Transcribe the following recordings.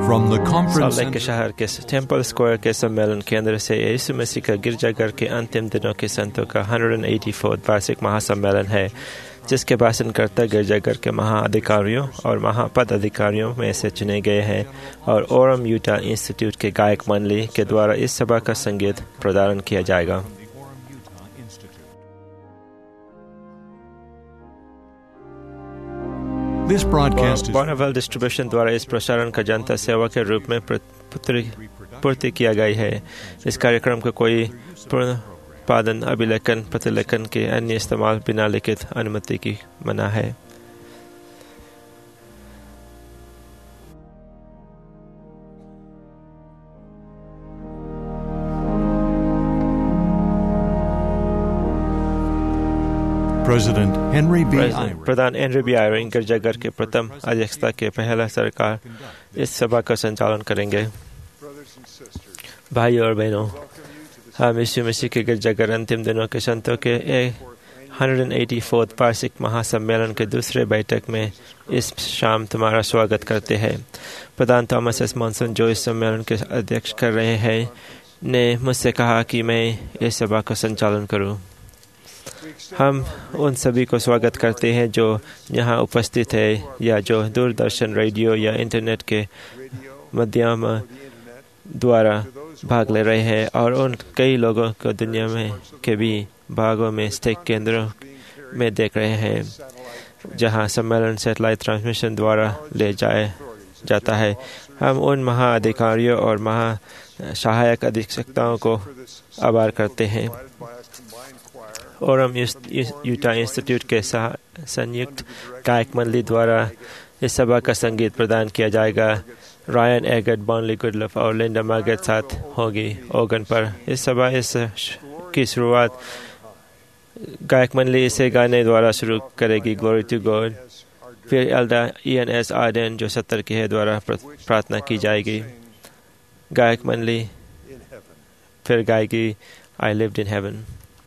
From the conference Salt Lake के शहर के टेम्पल स्क्वायर के सम्मेलन केंद्र से यीशु मसीह का गिरजाघर के अंतिम दिनों के संतों का 184वां वार्षिक महासम्मेलन है, जिसके भाषणकर्ता गिरजाघर के महाअधिकारियों और महापद अधिकारियों में से चुने गए हैं और ओरम यूटा इंस्टीट्यूट के गायक मंडली के द्वारा इस सभा का संगीत प्रदान किया जाएगा। This broadcast is Bonneville distribution द्वारा इस प्रसारण का जनता सेवा के रूप में पूर्ति किया गया है। इस कार्यक्रम का कोई पुनरुत्पादन, अभिलेखन, प्रतिलेखन के अन्य इस्तेमाल बिना लिखित अनुमति की मना है। President Henry B. Eyring प्रधान हेनरी बी आयरिंग गिरजाघर के प्रथम अध्यक्षता के पहला सरकार इस सभा का संचालन करेंगे। भाई और बहनों, हम यीशु मसीह के गिरजाघर अंतिम दिनों के संतों के 184वां वार्षिक महासम्मेलन के दूसरे बैठक में इस शाम तुम्हारा स्वागत करते हैं। प्रधान थॉमस एस मॉनसन, जो इस सम्मेलन के अध्यक्ष कर रहे हैं, ने मुझसे कहा कि मैं इस सभा का संचालन करूं। हम उन सभी को स्वागत करते हैं जो यहाँ उपस्थित है या जो दूरदर्शन, रेडियो या इंटरनेट के माध्यम द्वारा भाग ले रहे हैं, और उन कई लोगों को दुनिया में के भी भागों में स्थित केंद्रों में देख रहे हैं जहाँ सम्मेलन सैटेलाइट ट्रांसमिशन द्वारा ले जाता है। हम उन महाअधिकारियों और सहायक अधीक्षकों को आभार करते हैं। ओरम यूटा इंस्टीट्यूट के संयुक्त गायक मंडली द्वारा इस सभा का संगीत प्रदान किया जाएगा। रायन एगर्ट, बॉनली गुडलफ और लिंडा मार्गरेट साथ होगी ऑर्गन पर। इस सभा की शुरुआत गायक मंडली इसे गाने द्वारा शुरू करेगी, ग्लोरी टू गॉड। फिर एल्डर इयन एस आर्डन, जो 70 के है, द्वारा प्रार्थना की जाएगी। गायक मंडली फिर गाएगी I lived in heaven.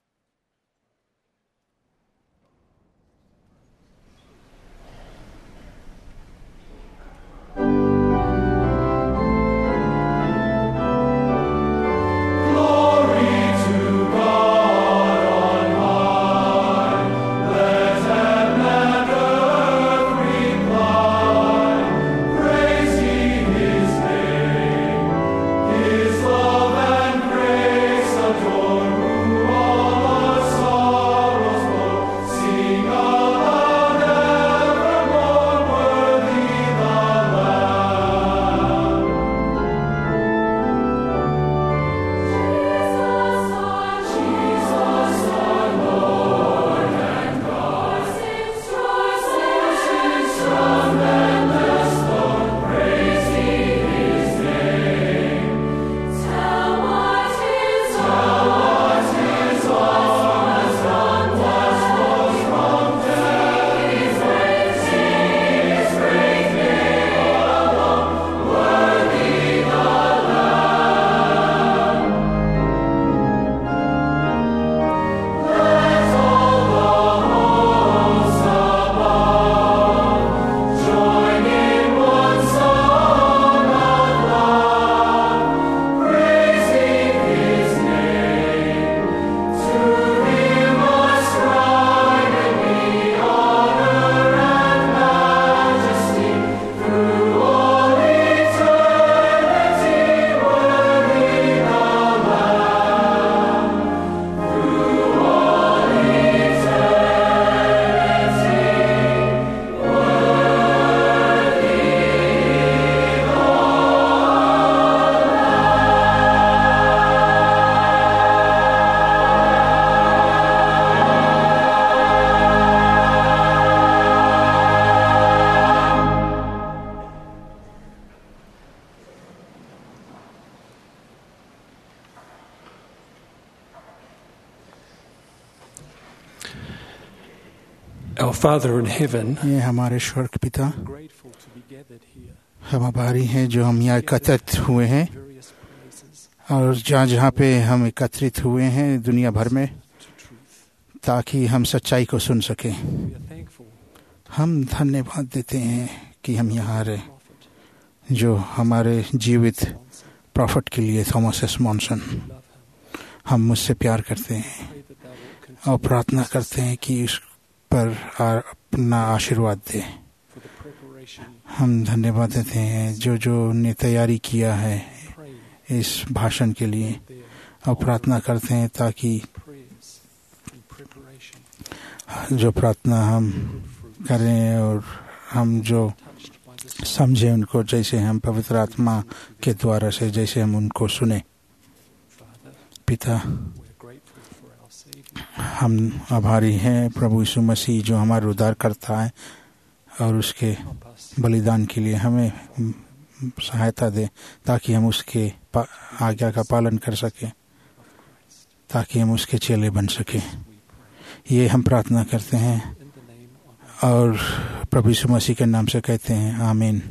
Our Father in heaven, ये हमारे स्वर्ग पिता, हम आभारी हैं जो हम यहाँ एकत्रित हुए हैं और जहाँ पे हम एकत्रित हुए हैं दुनिया भर में, ताकि हम सच्चाई को सुन सकें। हम धन्यवाद देते हैं कि हम यहाँ जो हमारे जीवित प्रॉफिट के लिए थॉमस एस मॉनसन, हम मुझसे प्यार करते हैं और प्रार्थना करते हैं कि इस पर अपना आशीर्वाद दे। हम धन्यवाद देते हैं जो ने तैयारी किया है इस भाषण के लिए, और प्रार्थना करते हैं ताकि जो प्रार्थना हम करें और हम जो समझे उनको, जैसे हम पवित्र आत्मा के द्वारा से जैसे हम उनको सुने। पिता, हम आभारी हैं प्रभु यीशु मसीह जो हमारा उद्धार करता है, और उसके बलिदान के लिए हमें सहायता दे ताकि हम उसके आज्ञा का पालन कर सकें, ताकि हम उसके चेले बन सकें। ये हम प्रार्थना करते हैं और प्रभु यीशु मसीह के नाम से कहते हैं, आमीन।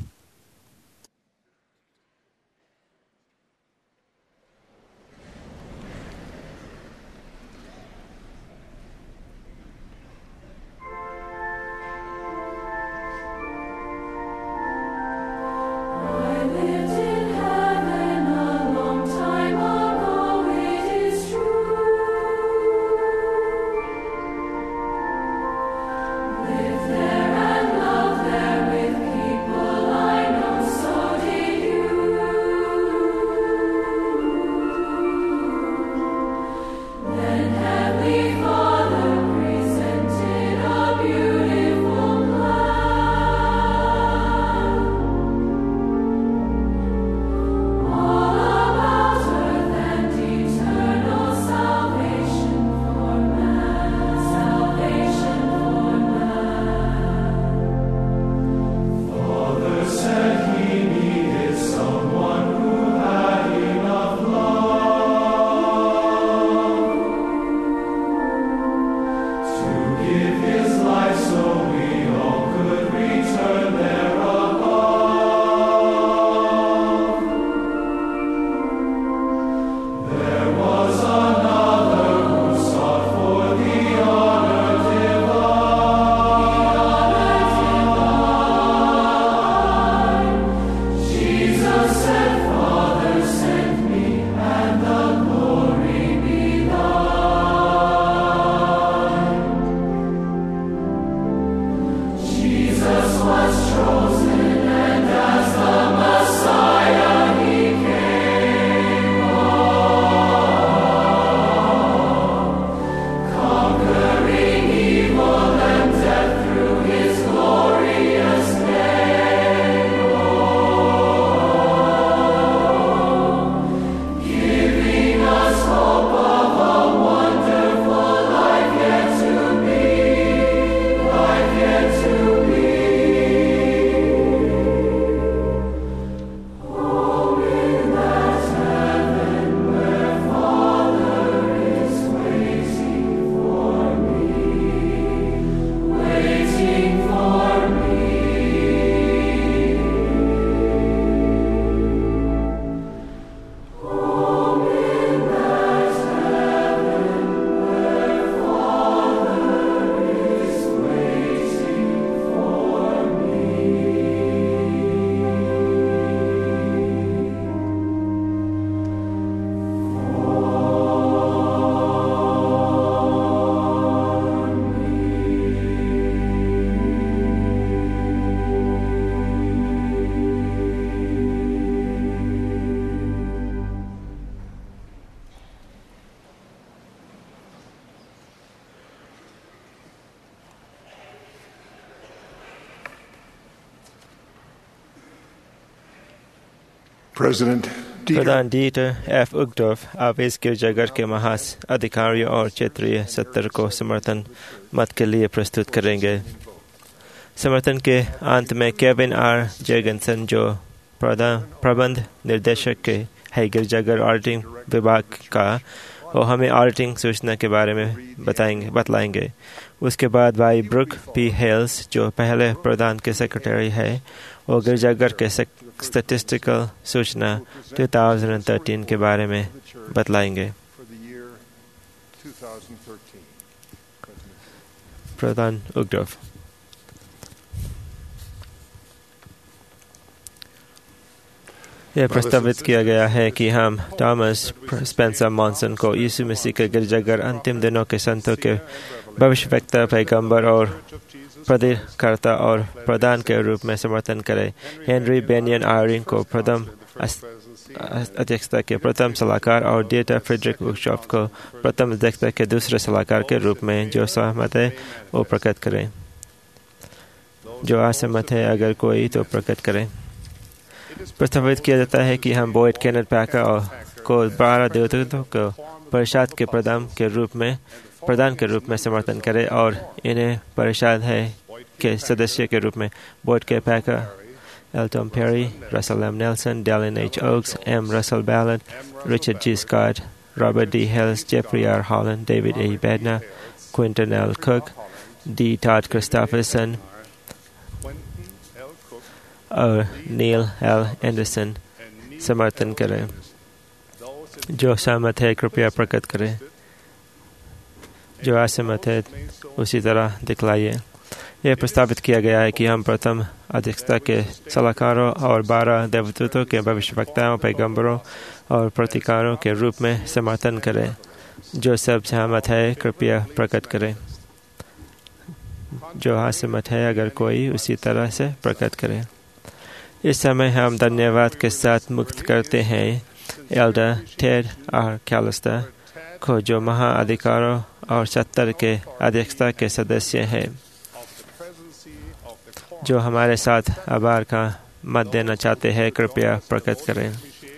प्रधान डीटर एफ उगडोफ, आप इस गिरजाघर के महास अधिकारियों और क्षेत्रीय सत्र को समर्थन मत के लिए प्रस्तुत करेंगे। समर्थन के अंत में केविन आर जैगनसन, जो प्रबंध निर्देशक है गिरजाघर ऑडिटिंग विभाग का, वो हमें ऑडिटिंग सूचना के बारे में बतलाएंगे। उसके बाद भाई ब्रुक पी हेल्स, जो पहले प्रधान के सेक्रेटरी है, वो गिरजाघर के स्टैटिस्टिकल सूचना 2013 के बारे में बतलाएंगे। प्रधान उगडोफ। यह प्रस्तावित किया गया है कि हम थॉमस स्पेंसर मॉनसन को यीशु मसीह के गिरजाघर अंतिम दिनों के संतों के भविष्यवक्ता, पैगंबर और प्रेरितकर्ता और प्रधान के रूप में समर्थन करें। हेनरी बेनियन आयरिंग को प्रथम अध्यक्षता के प्रथम सलाहकार और डीएटर फ्रेडरिक वुशॉफ को प्रथम अध्यक्षता के दूसरे सलाहकार के रूप में जो सहमत है वो प्रकट करें। जो असहमत है अगर कोई तो प्रकट करें। प्रस्तावित किया जाता है कि हम बॉयड केनेथ पैकर को 12 देवदूतों को परिषद के प्रधान के रूप में समर्थन करें और इन्हें परिषद है के सदस्य के रूप में Boyd K Packer, L Tom Perry, Russell M Nelson, Dallin H Oaks, M Russell Ballard, Richard G Scott, Robert D Hales, Jeffrey R Holland, David A Bednar, Quentin L Cook, D Todd Christofferson और Neil L Anderson समर्थन करें। जो सहमत है कृपया प्रकट करें। जो असहमत है उसी तरह दिखलाइए। यह प्रस्तावित किया गया है कि हम प्रथम अध्यक्षता के सलाहकारों और 12 देवदूतों के भविष्यवक्ताओं, पैगंबरों और प्रतिकारों के रूप में समर्थन करें। जो सब सहमत है कृपया प्रकट करें। जो असहमत है अगर कोई उसी तरह से प्रकट करें। इस समय हम धन्यवाद के साथ मुक्त करते हैं एल्डर टेड आर कैलिस्टर को, जो महाअधिकारों और 70 के अध्यक्षता के सदस्य हैं, जो हमारे साथ आभार का मत देना चाहते हैं। कृपया प्रकट करें।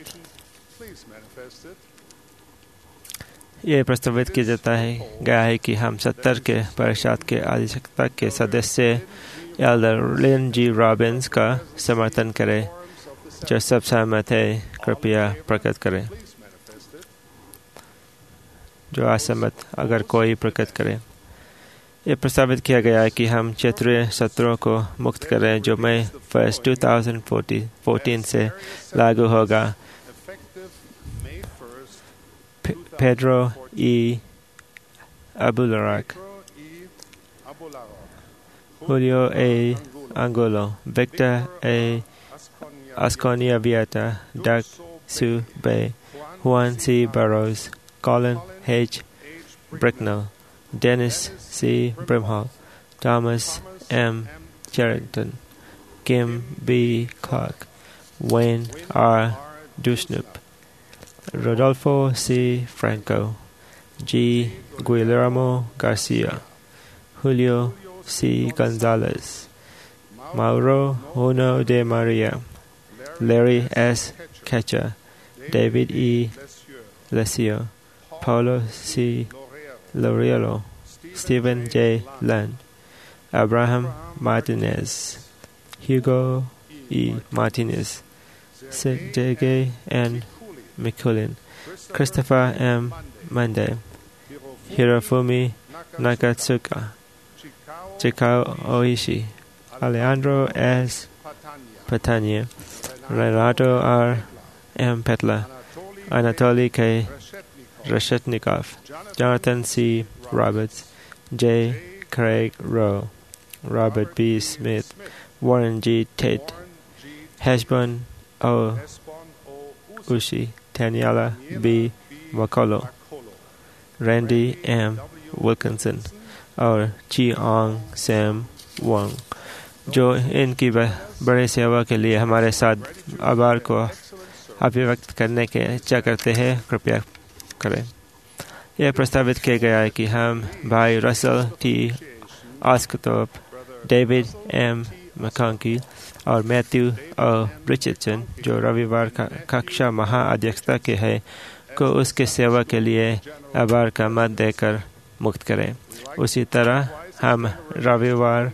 यह प्रस्तावित किया जाता है गया है कि हम 70 के परिषद के अध्यक्षता के सदस्य एल्डर लिन जी रॉबिन्स का समर्थन करें। जो सब सहमत है कृपया प्रकट करें। जो असहमत अगर कोई प्रकट करें। यह प्रस्तावित किया गया है कि हम क्षेत्रीय सत्रों को मुक्त करें, जो मई 1, 2014 से लागू होगा। Pedro E Abularach, Julio A. Angulo, Victor A. Asconia Vieta, Doug Sue Bay, Juan C. Burrows, Colin H. Bricknell, Dennis C. Brimhall, Thomas M. Charrington, Kim B. Clark, Wayne R. Dusnup, Rodolfo C. Franco, G. Guillermo Garcia, Julio C. Gonzalez, Mauro Uno de Maria, Larry S. Ketcher, David E. Lesio, Paulo C. Loriello, Stephen J. Land, Abraham Martinez, Hugo E. Martinez, Sergey N. McCullin, Christopher M. Monday, Hirofumi Nakatsuka, Chikao Oishi, Alejandro S. Patania, Renato R. M. Petla, Anatoly K. Reshetnikov, Jonathan C. Roberts, J. Craig Rowe, Robert B. Smith, Warren G. Tate, Heshbon O. Ushi, Daniela B. Wakolo, Randy M. Wilkinson और Chiang Sam Wong, जो इनकी बड़ी सेवा के लिए हमारे साथ आभार को अभिव्यक्त करने के इच्छा करते हैं। कृपया करें। यह प्रस्तावित किया गया है कि हम भाई Russell T Osguthorpe, David M McConkie और मैथ्यू ओ रिचर्डसन, जो रविवार कक्षा महाअध्यक्षता के हैं, को उसके सेवा के लिए आभार का मत देकर मुक्त करें। उसी तरह हम रविवार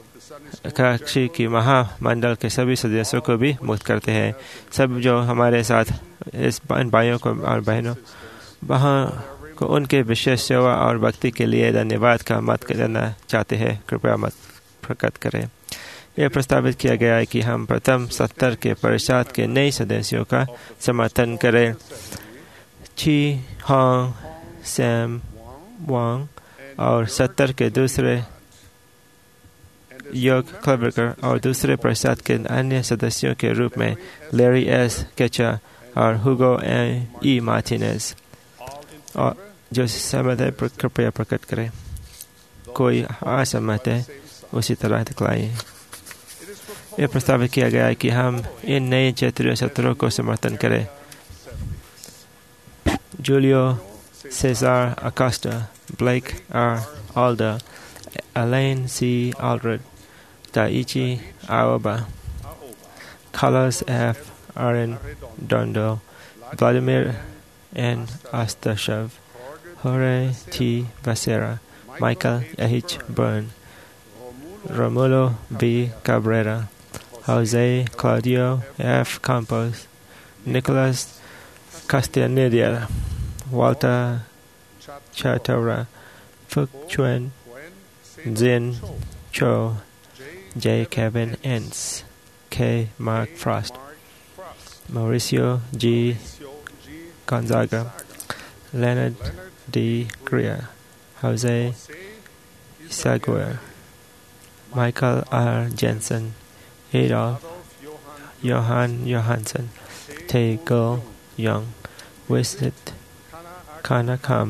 कक्षी की महामंडल के सभी सदस्यों को भी मुक्त करते हैं। सब जो हमारे साथ इस भाइयों को और बहनों वहाँ को उनके विशेष सेवा और भक्ति के लिए धन्यवाद का मत देना चाहते हैं। कृपया मत प्रकट करें। यह प्रस्तावित किया गया है कि हम प्रथम 70 के परिषद के नए सदस्यों का समर्थन करें। ची हांग सैम वांग और 70 के दूसरे योग क्लबर्गर और दूसरे परिषद के अन्य सदस्यों के रूप में लैरी एस केचा और हुगो ई मार्टिनेज, और जो सहमत है कृपया प्रकट करें। कोई असहमत है उसी तरह दिखलाइए। यह प्रस्तावित किया गया है कि हम इन नए क्षेत्रीय सत्रों को समर्थन करें। Julio Cesar Acosta, Blake R Alder, Allen C Allred, Daichi Aoba, Carlos F Arredondo, Vladimir N. Astashov, Jorge T. Becerra, Michael H. Byrne, Romulo B. Cabrera, Jose Claudio F. Campos, Nicolas Castaneda, Walter Chatora, Phúc Chuan, Zin Cho, J. Kevin Entz, K. Mark Frost, Mauricio G. Gonzaga, Leonard D. Greer, Jose Isaguer, Michael R. Jensen, Adolf Johann Johansson, Tae Gul Young, Wisit Kanakam,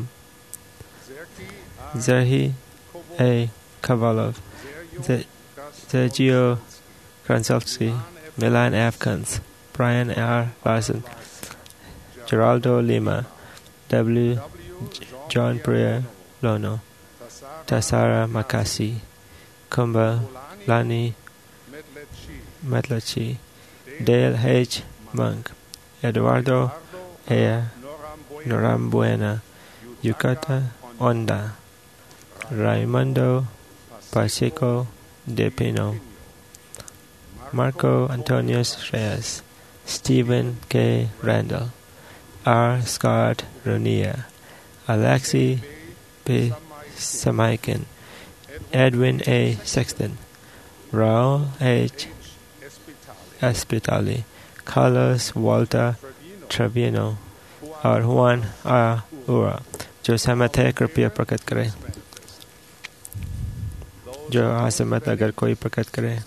Zerhi A. Kavalov, Sergio Kransovsky, Milan F. Kunz, Brian R. Larson, Geraldo Lima, W. John Breer Lono, Tassara Makasi, Kumba Lani Metlachi, Dale H. Monk, Eduardo A. Norambuena, Yukata Onda, Raimundo Pacheco de Pino, Marco Antonius Reyes, Stephen K. Randall, R. Scott Ronia, Alexi B. Samaikin, Edwin A. Sexton, Raul H. Espitali, Carlos Walter Trevino और Juan R. Ura। जो सहमत है कृपया प्रकट करें। जो असहमत अगर कोई प्रकट करें।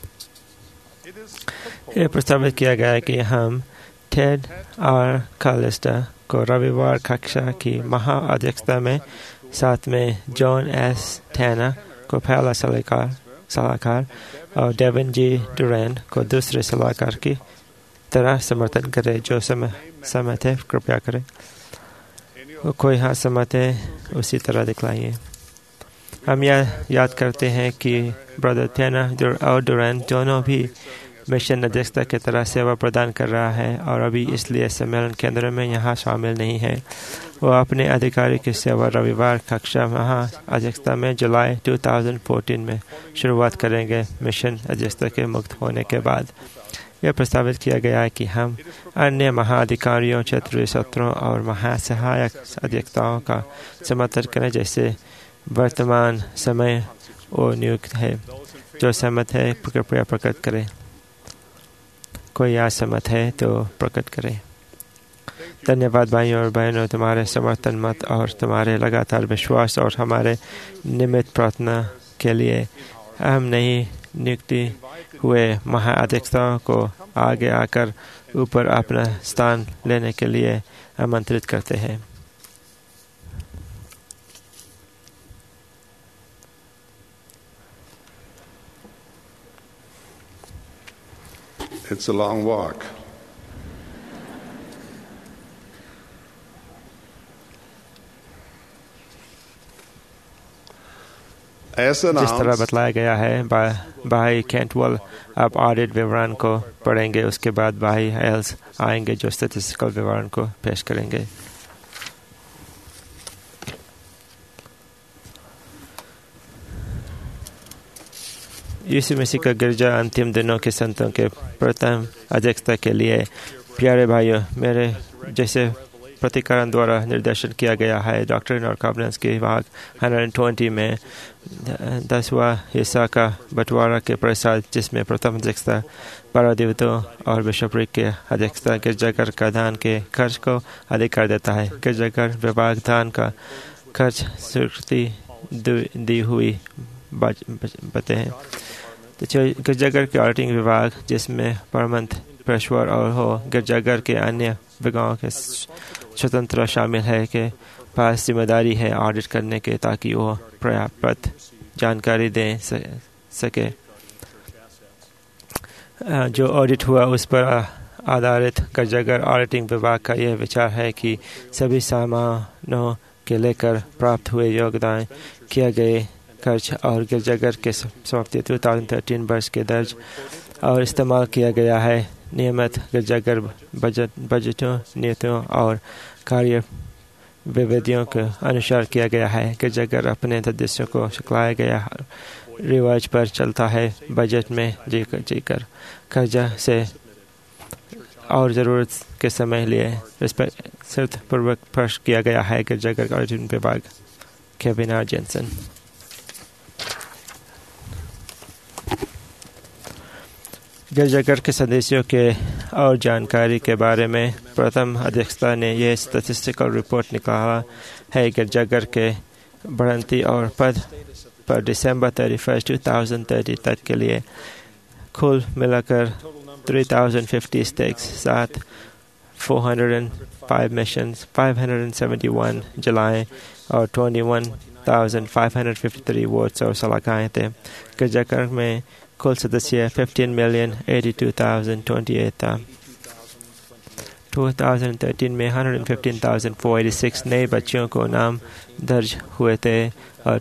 यह प्रस्तावित किया गया है कि हम टेड आर कालिस्टा को रविवार कक्षा की महाअध्यक्षता में, साथ में जॉन एस टैनर को पहला सलाहकार और डेविन जी डुरैंड को दूसरे सलाहकार की तरह समर्थन करें। जो सहमत है कृपया करें। कोई हाँ सहमत है उसी तरह दिखलाइए। हम यह याद करते हैं कि ब्रदर टैनर और डुरैंड दोनों भी मिशन अध्यक्षता की तरह सेवा प्रदान कर रहा है और अभी इसलिए सम्मेलन केंद्र में यहाँ शामिल नहीं है। वो अपने अधिकारी की सेवा रविवार कक्षा महाअध्यक्षता में जुलाई 2014 में शुरुआत करेंगे, मिशन अध्यक्षता के मुक्त होने के बाद। यह प्रस्तावित किया गया है कि हम अन्य महाअधिकारियों, क्षेत्रीय सत्रों और महासहायक अध्यक्षताओं का समर्थन करें जैसे वर्तमान समय वो नियुक्त है। जो सहमत है कृपया प्रकट करें। कोई असहमत है तो प्रकट करें। धन्यवाद भाइयों और बहनों, तुम्हारे समर्थन मत और तुम्हारे लगातार विश्वास और हमारे नियमित प्रार्थना के लिए हम नई नियुक्ति हुए महाअध्यक्षताओं को आगे आकर ऊपर अपना स्थान लेने के लिए आमंत्रित करते हैं। It's a long walk. जिस तरह बतलाया गया है, भाई कैंटवेल अब ऑडिट विवरण को पढ़ेंगे। उसके बाद भाई हेल्स आएंगे जो स्टैटिस्टिकल विवरण को पेश करेंगे। यीशु मसीह का गिरजा अंतिम दिनों के संतों के प्रथम अध्यक्षता के लिए प्यारे भाइयों, मेरे जैसे प्रतिकरण द्वारा निर्देशन किया गया है। डॉक्ट्रिन और कॉवेनेंट्स के भाग 120 में 10वां हिस्सा का बंटवारा के प्रसाद, जिसमें प्रथम अध्यक्षता 12 देवताओं और बिशपरी के अध्यक्षता गिरजाघर का दान के खर्च को अधिकार देता है। गिरजाघर विभाग दान का खर्च स्वीकृति दी हुई बते हैं। तो गिरजाघर के ऑडिटिंग विभाग, जिसमें परमंत पेशवर और हो गिरजाघर के अन्य विभागों के स्वतंत्र शामिल है, के पास जिम्मेदारी है ऑडिट करने के, ताकि वो पर्याप्त जानकारी दे सके। जो ऑडिट हुआ उस पर आधारित गिरजाघर ऑडिटिंग विभाग का यह विचार है कि सभी सामानों के लेकर प्राप्त हुए योगदान, किए गए खर्च और गिरजाघर के समाप्ति 2013 वर्ष के दर्ज और इस्तेमाल किया गया है नियमित गिरजाघर बजटों, नीतियों और कार्य विविधियों के अनुसार किया गया है। गिरजाघर अपने सदस्यों को सिखलाया गया रिवाज पर चलता है। बजट में जीकर कर्जा से और ज़रूरत के समय लिए पूर्वक स्पर्श किया गया है। गिरजाघर ऑडिटिंग विभाग केविन जेनसन। गिरजाघर के सदस्यों के और जानकारी के बारे में प्रथम अध्यक्षता ने यह स्टैटिस्टिकल रिपोर्ट निकाला है। गिरजाघर के बढ़ंती और पद पर दिसंबर 31, 2030 तक के लिए कुल मिलाकर 3050 स्टेक्स, 405 मिशंस, 571 जलाएं और 21,553 वोट्स और सलाखाएं थे। गिरजाघर में कुल सदस्य 15,082,028 था। 2013 में 115,486 नए बच्चों को नाम दर्ज हुए थे और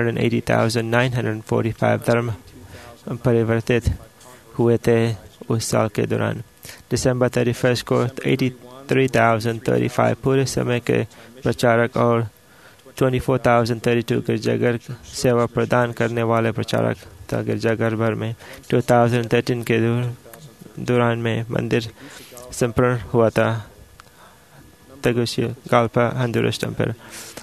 280,945 धर्म परिवर्तित हुए थे उस साल के दौरान। दिसंबर 31 को 83,035 पूरे समय के प्रचारक और 24,032 गिरजाघर सेवा प्रदान करने वाले प्रचारक था। गिरजाघर भर में 2013 के दौरान में मंदिर संपूर्ण हुआ था। Tegucigalpa, Honduras Temple।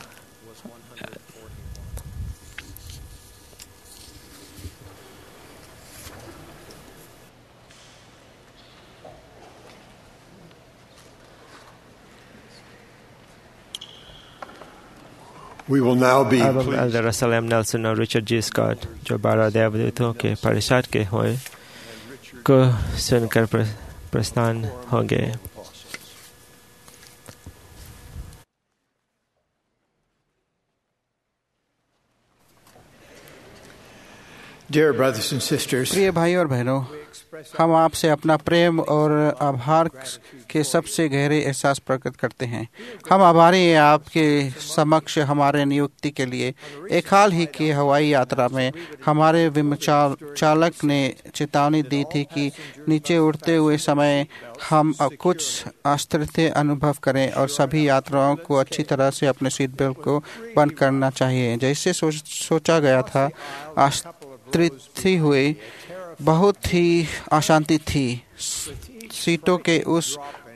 We will now be अब एल्डर सलेम नेल्सन और रिचर्ड जी स्कॉट, जो 12 देवदूतों के परिषद के हुए, को सुनकर प्रस्थान होंगे। Dear brothers and sisters, प्रिय भाई और बहनों, हम आपसे अपना प्रेम और आभार के सबसे गहरे एहसास प्रकट करते हैं। हम आभारी हैं आपके समक्ष हमारे नियुक्ति के लिए। एक हाल ही की हवाई यात्रा में हमारे विमान चालक ने चेतावनी दी थी कि नीचे उड़ते हुए समय हम कुछ अस्थिरता अनुभव करें और सभी यात्रियों को अच्छी तरह से अपने सीट बेल्ट को बंद करना चाहिए। जैसे सोचा गया था, अस्थिरता हुई बहुत ही अशांति थी। सीटों के उस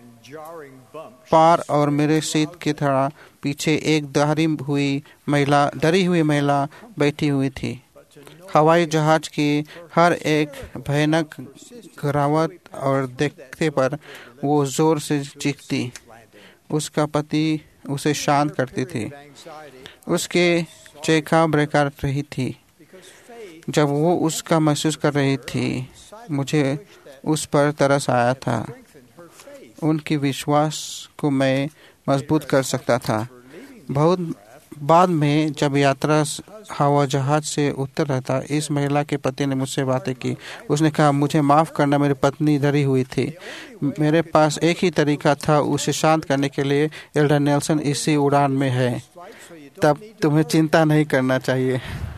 पार और मेरे सीट के थोड़ा पीछे एक डरी हुई महिला बैठी हुई थी। हवाई जहाज की हर एक भयानक गिरावट और देखते पर वो जोर से चीखती। उसका पति उसे शांत करती थी। उसके चेहरा बेकार रही थी। जब वो उसका महसूस कर रही थी, मुझे उस पर तरस आया था। उनकी विश्वास को मैं मजबूत कर सकता था। बहुत बाद में जब यात्रा हवा जहाज से उतर रहा था, इस महिला के पति ने मुझसे बातें की। उसने कहा, मुझे माफ़ करना, मेरी पत्नी डरी हुई थी। मेरे पास एक ही तरीका था उसे शांत करने के लिए। एल्डर नेल्सन इसी उड़ान में है, तब तुम्हें चिंता नहीं करना चाहिए।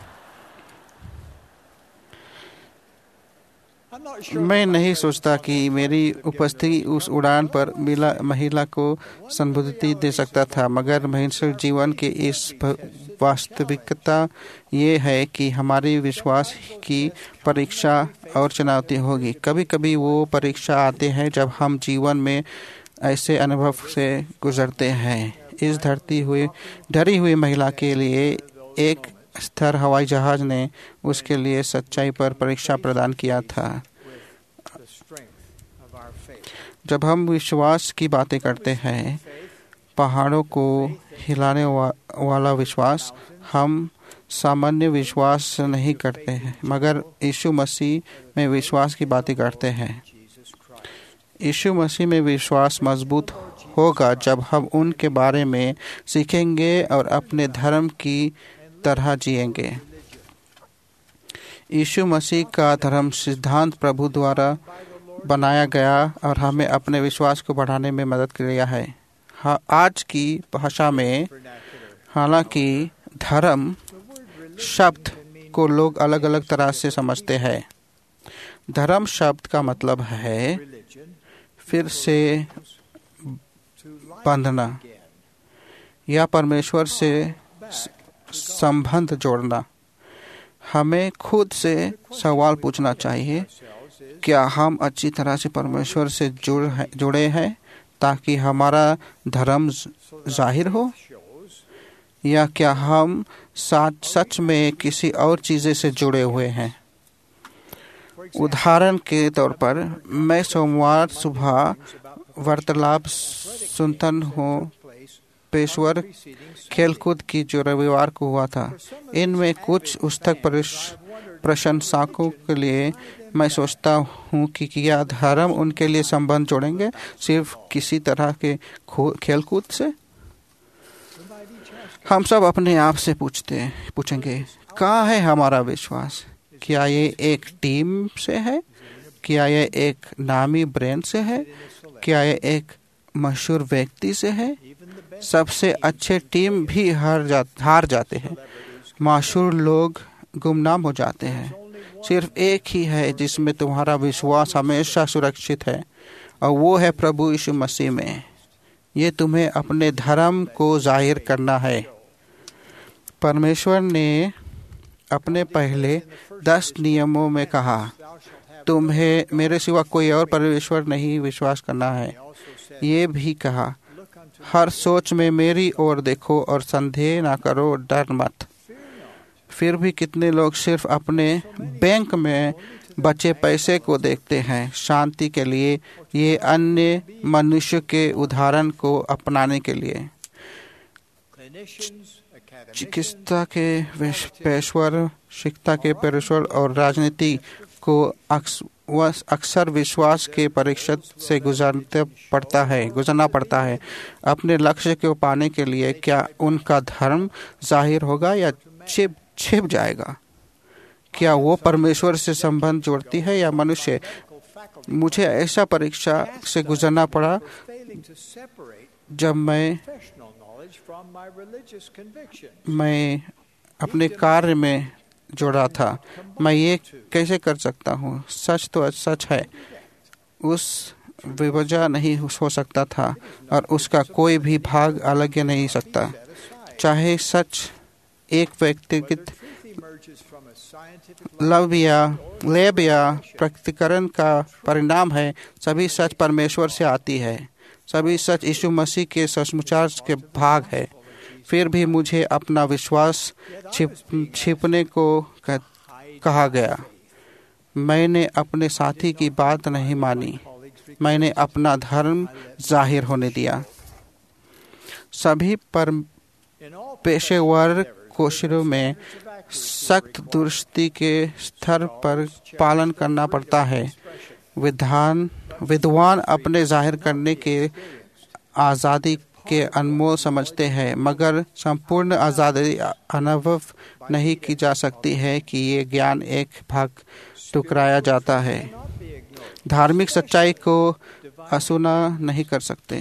मैं नहीं सोचता कि मेरी उपस्थिति उस उड़ान पर महिला को सहानुभूति दे सकता था, मगर मनुष्य जीवन की इस वास्तविकता ये है कि हमारी विश्वास की परीक्षा और चुनौती होगी। कभी कभी वो परीक्षा आते हैं जब हम जीवन में ऐसे अनुभव से गुजरते हैं। इस डरी हुई महिला के लिए एक स्थिर हवाई जहाज ने उसके लिए सच्चाई पर परीक्षा प्रदान किया था। जब हम विश्वास की बातें करते हैं, पहाड़ों को हिलाने वाला विश्वास, हम सामान्य विश्वास नहीं करते हैं, मगर यीशु मसीह में विश्वास की बातें करते हैं। यीशु मसीह में विश्वास मजबूत होगा जब हम उनके बारे में सीखेंगे और अपने धर्म की तरह जिएंगे। यीशु मसीह का धर्म सिद्धांत प्रभु द्वारा बनाया गया और हमें अपने विश्वास को बढ़ाने में मदद किया है। आज की भाषा में हालांकि धर्म शब्द को लोग अलग अलग तरह से समझते हैं। धर्म शब्द का मतलब है फिर से बंधना या परमेश्वर से संबंध जोड़ना। हमें खुद से सवाल पूछना चाहिए, क्या हम अच्छी तरह से परमेश्वर से जुड़े हैं ताकि हमारा धर्म जाहिर हो, या क्या हम सच में किसी और चीज़ से जुड़े हुए हैं। उदाहरण के तौर पर मैं सोमवार सुबह वार्तालाप सुनता हूँ पेशवर खेलकूद की जो रविवार को हुआ था। इनमें कुछ पुस्तक प्रशंसकों के लिए मैं सोचता हूँ कि क्या धर्म उनके लिए संबंध जोड़ेंगे सिर्फ किसी तरह के खेलकूद से। हम सब अपने आप से पूछेंगे, कहाँ है हमारा विश्वास? क्या ये एक टीम से है? क्या ये एक नामी ब्रांड से है? क्या ये एक मशहूर व्यक्ति से है? सबसे अच्छे टीम भी हार जाते हैं। मशहूर लोग गुमनाम हो जाते हैं। सिर्फ एक ही है जिसमें तुम्हारा विश्वास हमेशा सुरक्षित है, और वो है प्रभु यीशु मसीह में। ये तुम्हें अपने धर्म को जाहिर करना है। परमेश्वर ने अपने पहले 10 नियमों में कहा, तुम्हें मेरे सिवा कोई और परमेश्वर नहीं विश्वास करना है। ये भी कहा, हर सोच में मेरी ओर देखो और संदेह ना करो, डर मत। फिर भी कितने लोग सिर्फ अपने बैंक में बचे पैसे को देखते हैं शांति के लिए, ये अन्य मनुष्य के उदाहरण को अपनाने के लिए। चिकित्सा के पेशवर, शिक्षा के पेशवर और राजनीति को अक्सर विश्वास के परीक्षा से गुजरना पड़ता है। अपने लक्ष्य को पाने के लिए क्या उनका धर्म जाहिर होगा या छिप जाएगा? क्या वो परमेश्वर से संबंध जोड़ती है या मनुष्य? मुझे ऐसा परीक्षा से गुजरना पड़ा जब मैं अपने कार्य में जोड़ा था। मैं ये कैसे कर सकता हूँ? सच तो सच है, उस विवजा नहीं हो सकता था और उसका कोई भी भाग अलग नहीं सकता। चाहे सच एक व्यक्तिगत लव या प्रकटीकरण का परिणाम है, सभी सच परमेश्वर से आती है। सभी सच यीशु मसीह के सचमुचार के भाग है। फिर भी मुझे अपना विश्वास छिपने को कहा गया। मैंने अपने साथी की बात नहीं मानी। मैंने अपना धर्म जाहिर होने दिया। सभी पेशेवर कोशिशों में सख्त दुरुस्ती के स्तर पर पालन करना पड़ता है। विद्वान अपने जाहिर करने के आज़ादी के अनमोल समझते हैं, मगर संपूर्ण आज़ादी अनुभव नहीं की जा सकती है कि ये ज्ञान एक भाग ठुकराया जाता है। धार्मिक सच्चाई को अनसुना नहीं कर सकते,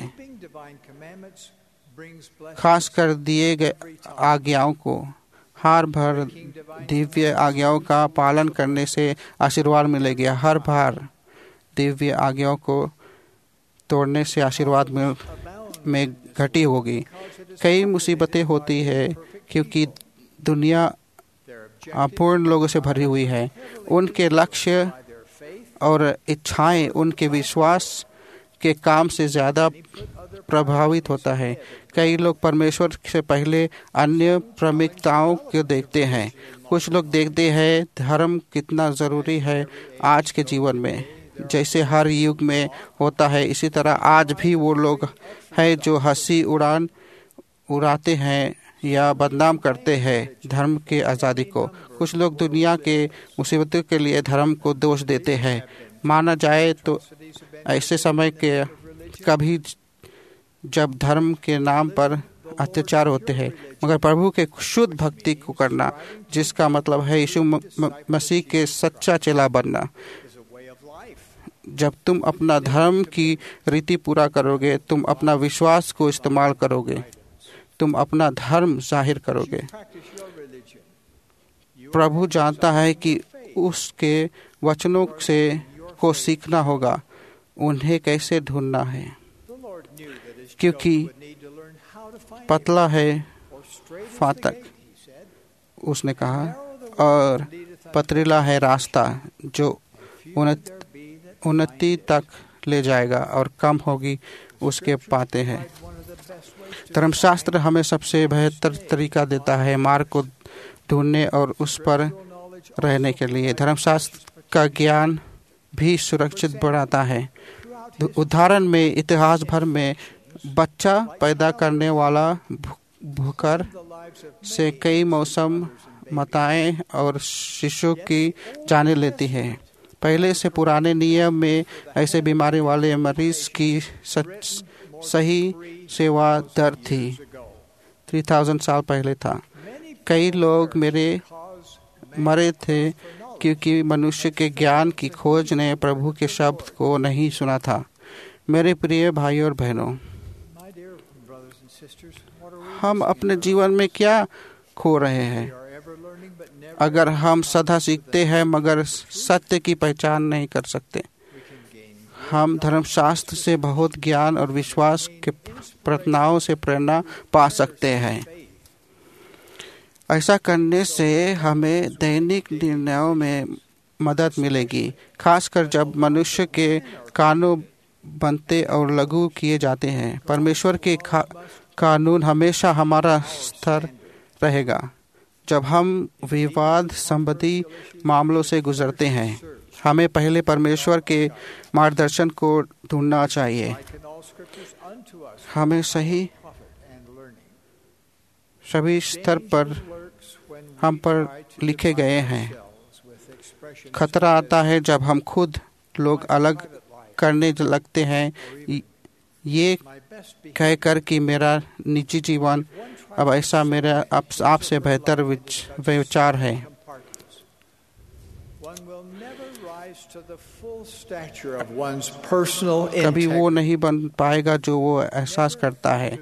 खासकर दिए गए आज्ञाओं को। हर बार दिव्य आज्ञाओं का पालन करने से आशीर्वाद मिलेगा। हर बार दिव्य आज्ञाओं को तोड़ने से आशीर्वाद में घटी होगी। कई मुसीबतें होती है क्योंकि दुनिया अपूर्ण लोगों से भरी हुई है। उनके लक्ष्य और इच्छाएं उनके विश्वास के काम से ज़्यादा प्रभावित होता है। कई लोग परमेश्वर से पहले अन्य प्राथमिकताओं को देखते हैं। कुछ लोग देखते हैं धर्म कितना ज़रूरी है आज के जीवन में। जैसे हर युग में होता है, इसी तरह आज भी वो लोग हैं जो हंसी उड़ाते हैं या बदनाम करते हैं धर्म के आज़ादी को। कुछ लोग दुनिया के मुसीबतों के लिए धर्म को दोष देते हैं। माना जाए तो ऐसे समय के कभी जब धर्म के नाम पर अत्याचार होते हैं, मगर प्रभु के शुद्ध भक्ति को करना, जिसका मतलब है यीशु मसीह के सच्चा चेला बनना। जब तुम अपना धर्म की रीति पूरा करोगे, तुम अपना विश्वास को इस्तेमाल करोगे, तुम अपना धर्म जाहिर करोगे। प्रभु जानता है कि उसके वचनों से को सीखना होगा, उन्हें कैसे ढूंढना है, क्योंकि पतला है फाटक, उसने कहा, और पथरीला है रास्ता जो उन्नति तक ले जाएगा, और कम होगी उसके पाते हैं। धर्मशास्त्र हमें सबसे बेहतर तरीका देता है मार्ग को ढूंढने और उस पर रहने के लिए। धर्मशास्त्र का ज्ञान भी सुरक्षित बढ़ाता है। उदाहरण में इतिहास भर में बच्चा पैदा करने वाला भूकर से कई मौसम माताएं और शिशु की जाने लेती है। पहले से पुराने नियम में ऐसे बीमारी वाले मरीज की सही सेवा दर थी। 3000 साल पहले था। कई लोग मरे थे क्योंकि मनुष्य के ज्ञान की खोज ने प्रभु के शब्द को नहीं सुना था। मेरे प्रिय भाइयों और बहनों, हम अपने जीवन में क्या खो रहे हैं अगर हम सदा सीखते हैं मगर सत्य की पहचान नहीं कर सकते? हम धर्मशास्त्र से बहुत ज्ञान और विश्वास के प्रार्थनाओं से प्रेरणा पा सकते हैं। ऐसा करने से हमें दैनिक निर्णयों में मदद मिलेगी, खासकर जब मनुष्य के कानून बनते और लागू किए जाते हैं। परमेश्वर के कानून हमेशा हमारा स्तर रहेगा जब हम विवाद संबंधी मामलों से गुजरते हैं। हमें पहले परमेश्वर के मार्गदर्शन को ढूंढना चाहिए। हमें सभी स्तर पर हम पर लिखे गए हैं। खतरा आता है जब हम खुद लोग अलग करने लगते हैं, ये कहकर कि मेरा निजी जीवन अब ऐसा मेरा आपसे बेहतर विचार है। कभी वो नहीं बन पाएगा जो वो एहसास करता है।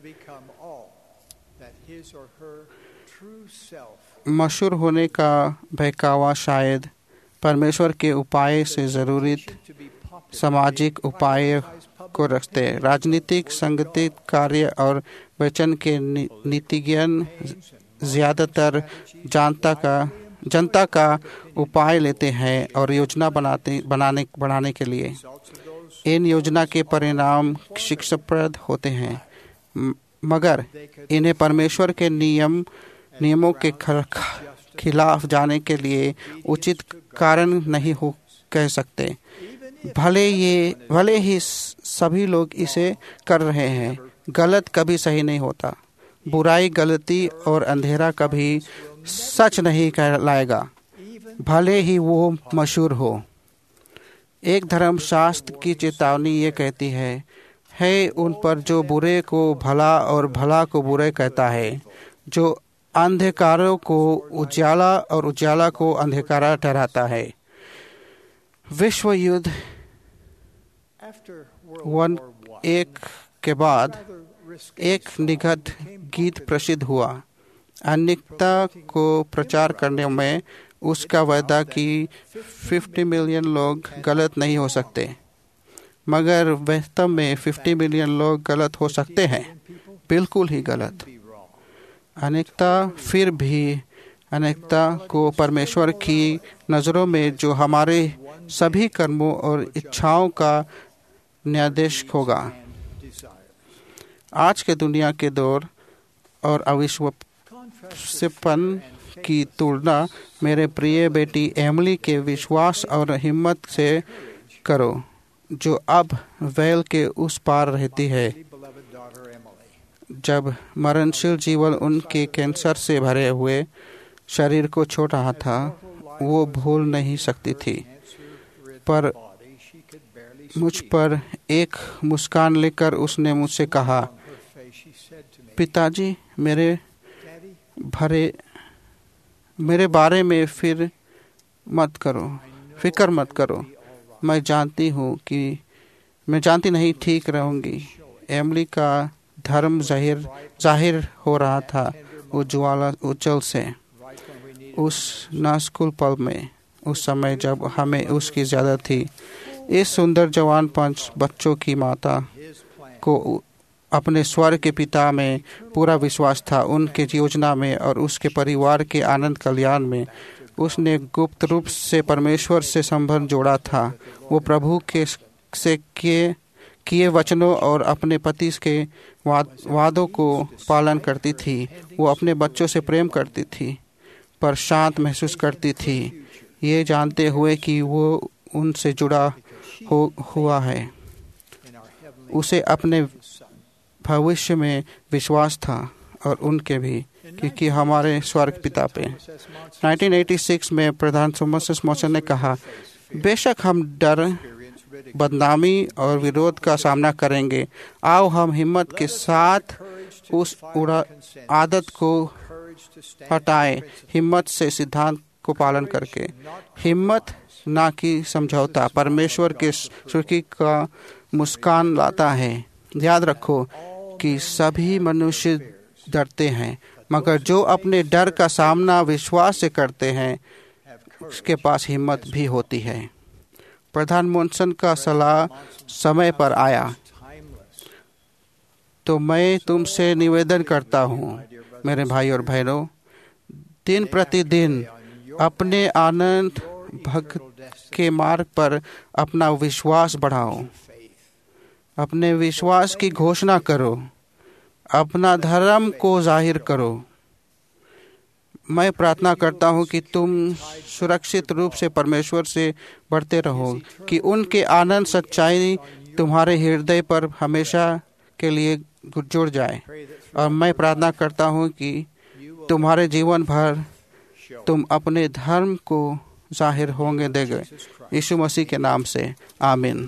मशहूर होने का बहकावा शायद परमेश्वर के उपाय से जरूरत सामाजिक उपाय को रखते। राजनीतिक संगठित कार्य और वचन के नीतिज्ञान ज्यादातर जनता का उपाय लेते हैं और योजना बनाने के लिए। इन योजना के परिणाम शिक्षाप्रद होते हैं, मगर इन्हें परमेश्वर के नियमों के खिलाफ जाने के लिए उचित कारण नहीं हो कह सकते। भले ही सभी लोग इसे कर रहे हैं, गलत कभी सही नहीं होता। बुराई, गलती और अंधेरा कभी सच नहीं कहलाएगा, भले ही वो मशहूर हो। एक धर्मशास्त्र की चेतावनी ये कहती है उन पर जो बुरे को भला और भला को बुरे कहता है, जो अंधकारों को उजाला और उजाला को अंधकारा ठहराता है। विश्व युद्ध एक के बाद एक निगत गीत प्रसिद्ध हुआ। अनेकता को प्रचार करने में उसका वादा कि 50 मिलियन लोग गलत नहीं हो सकते, मगर वास्तव में 50 मिलियन लोग गलत हो सकते हैं, बिल्कुल ही गलत। फिर भी अनेकता को परमेश्वर की नज़रों में जो हमारे सभी कर्मों और इच्छाओं का न्यायाधीश होगा। आज के दुनिया के दौर और अविश्वासपन की तुलना मेरे प्रिय बेटी एमिली के विश्वास और हिम्मत से करो, जो अब वेल के उस पार रहती है। जब मरणशील जीवन उनके कैंसर से भरे हुए शरीर को छू रहा था, वो भूल नहीं सकती थी। पर मुझ पर एक मुस्कान लेकर उसने मुझसे कहा, पिताजी, मेरे बारे में फिक्र मत करो। मैं जानती नहीं ठीक रहूंगी। एमिली का धर्म जाहिर हो रहा था उज्जवल से। उस नास्कुल पल में, उस समय जब हमें उसकी ज़्यादा थी, इस सुंदर जवान 5 बच्चों की माता को अपने स्वर्ग के पिता में पूरा विश्वास था, उनके योजना में और उसके परिवार के आनंद कल्याण में। उसने गुप्त रूप से परमेश्वर से संबंध जोड़ा था। वो प्रभु से किए वचनों और अपने पति के वादों को पालन करती थी। वो अपने बच्चों से प्रेम करती थी, पर शांत महसूस करती थी, ये जानते हुए कि वो उनसे जुड़ा हुआ है। उसे अपने भविष्य में विश्वास था और उनके भी, क्योंकि हमारे स्वर्ग पिता पे। 1986 में प्रधान थॉमस मॉसन ने कहा, बेशक हम डर, बदनामी और विरोध का सामना करेंगे, आओ हम हिम्मत के साथ उस आदत को हटाएं, हिम्मत से सिद्धांत को पालन करके। हिम्मत ना कि समझौता परमेश्वर के सुर्खी का मुस्कान लाता है। याद रखो कि सभी मनुष्य डरते हैं, मगर जो अपने डर का सामना विश्वास से करते हैं, उसके पास हिम्मत भी होती है। प्रधान मॉनसन का सलाह समय पर आया, तो मैं तुमसे निवेदन करता हूँ, मेरे भाई और बहनों, दिन प्रतिदिन अपने आनंद भक्त के मार्ग पर अपना विश्वास बढ़ाओ, अपने विश्वास की घोषणा करो, अपना धर्म को जाहिर करो। मैं प्रार्थना करता हूँ कि तुम सुरक्षित रूप से परमेश्वर से बढ़ते रहो, कि उनके आनंद सच्चाई तुम्हारे हृदय पर हमेशा के लिए जुड़ जाए। और मैं प्रार्थना करता हूँ कि तुम्हारे जीवन भर तुम अपने धर्म को जाहिर होंगे देंगे। यीशु मसीह के नाम से आमीन।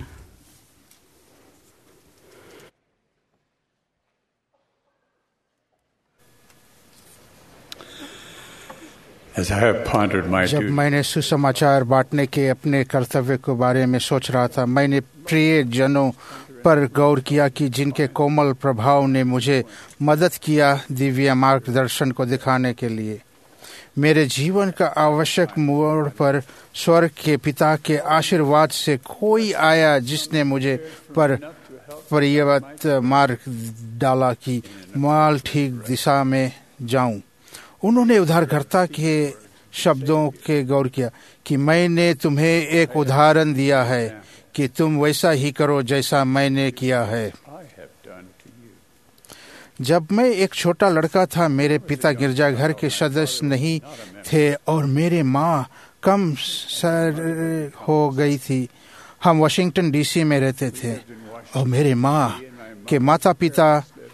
जब मैंने सुसमाचार बांटने के अपने कर्तव्य के बारे में सोच रहा था, मैंने प्रिय जनों पर गौर किया कि जिनके कोमल प्रभाव ने मुझे मदद किया दिव्य मार्गदर्शन को दिखाने के लिए। मेरे जीवन का आवश्यक मोड़ पर स्वर्ग के पिता के आशीर्वाद से कोई आया जिसने मुझे पर पर्याप्त मार्ग डाला कि माल ठीक दिशा में जाऊं। उन्होंने उद्धारकर्ता के शब्दों के गौर किया कि मैंने तुम्हें एक उदाहरण दिया है कि तुम वैसा ही करो जैसा मैंने किया है। जब मैं एक छोटा लड़का था, मेरे पिता गिरजाघर के सदस्य नहीं थे और मेरे माँ कम सर हो गई थी। हम वाशिंगटन डीसी में रहते थे और मेरे माँ के माता पिता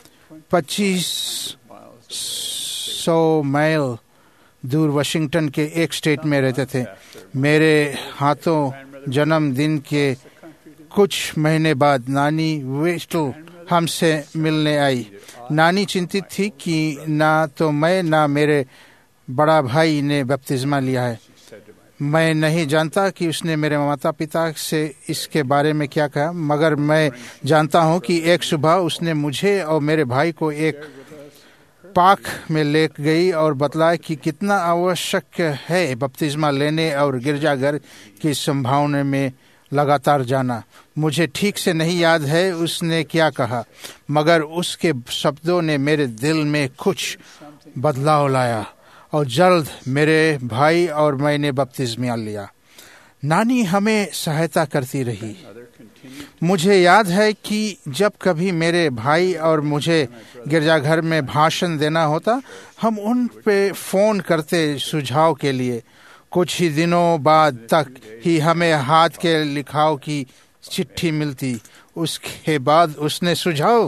2500 माइल दूर वाशिंगटन के एक स्टेट में रहते थे। मेरे हाथों जन्मदिन के कुछ महीने बाद नानी वेस्टल हमसे मिलने आई। नानी चिंतित थी कि ना तो मैं ना मेरे बड़ा भाई ने बपतिस्मा लिया है। मैं नहीं जानता कि उसने मेरे माता पिता से इसके बारे में क्या कहा, मगर मैं जानता हूँ कि एक सुबह उसने मुझे और मेरे भाई को एक पार्क में ले गई और बतलाया कि कितना आवश्यक है बपतिस्मा लेने और गिरजाघर की संभावना में लगातार जाना। मुझे ठीक से नहीं याद है उसने क्या कहा, मगर उसके शब्दों ने मेरे दिल में कुछ बदलाव लाया और जल्द मेरे भाई और मैंने बपतिस्मा लिया। नानी हमें सहायता करती रही। मुझे याद है कि जब कभी मेरे भाई और मुझे गिरजाघर में भाषण देना होता, हम उन पे फोन करते सुझाव के लिए। कुछ ही दिनों बाद तक ही हमें हाथ के लिखाव की चिट्ठी मिलती। उसके बाद उसने सुझाव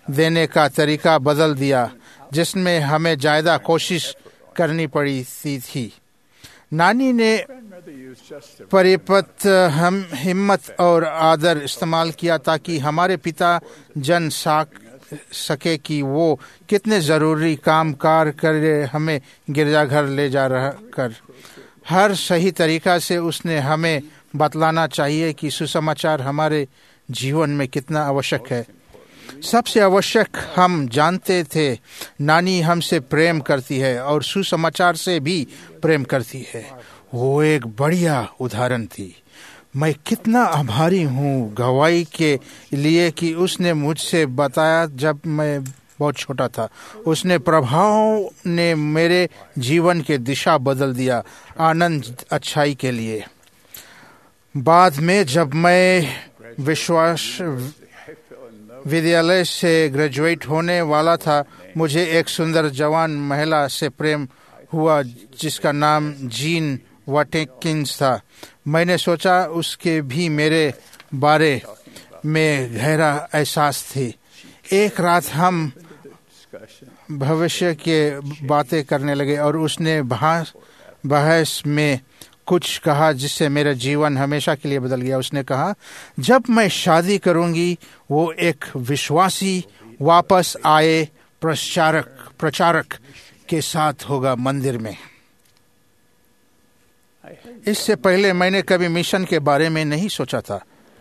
देने का तरीका बदल दिया, जिसमें हमें ज़्यादा कोशिश करनी पड़ी थी। नानी ने परिपथ हिम्मत और आदर इस्तेमाल किया ताकि हमारे पिता जन सके कि वो कितने ज़रूरी काम कार करे हमें गिरजाघर ले जा रहा कर। हर सही तरीका से उसने हमें बतलाना चाहिए कि सुसमाचार हमारे जीवन में कितना आवश्यक है। सबसे आवश्यक हम जानते थे, नानी हमसे प्रेम करती है और सुसमाचार से भी प्रेम करती है। वो एक बढ़िया उदाहरण थी। मैं कितना आभारी हूँ गवाही के लिए कि उसने मुझसे बताया जब मैं बहुत छोटा था। उसने प्रभाव ने मेरे जीवन के दिशा बदल दिया, आनंद अच्छाई के लिए। बाद में जब मैं विद्यालय से ग्रेजुएट होने वाला था, मुझे एक सुंदर जवान महिला से प्रेम हुआ जिसका नाम जीन वाटकिंस था। मैंने सोचा उसके भी मेरे बारे में गहरा एहसास थी। एक रात हम भविष्य के बातें करने लगे और उसने बहस में कुछ कहा जिससे मेरा जीवन हमेशा के लिए बदल गया। उसने कहा, जब मैं शादी करूंगी वो एक विश्वासी वापस आए प्रचारक के साथ होगा मंदिर में। इससे पहले मैंने कभी मिशन के बारे में नहीं सोचा था।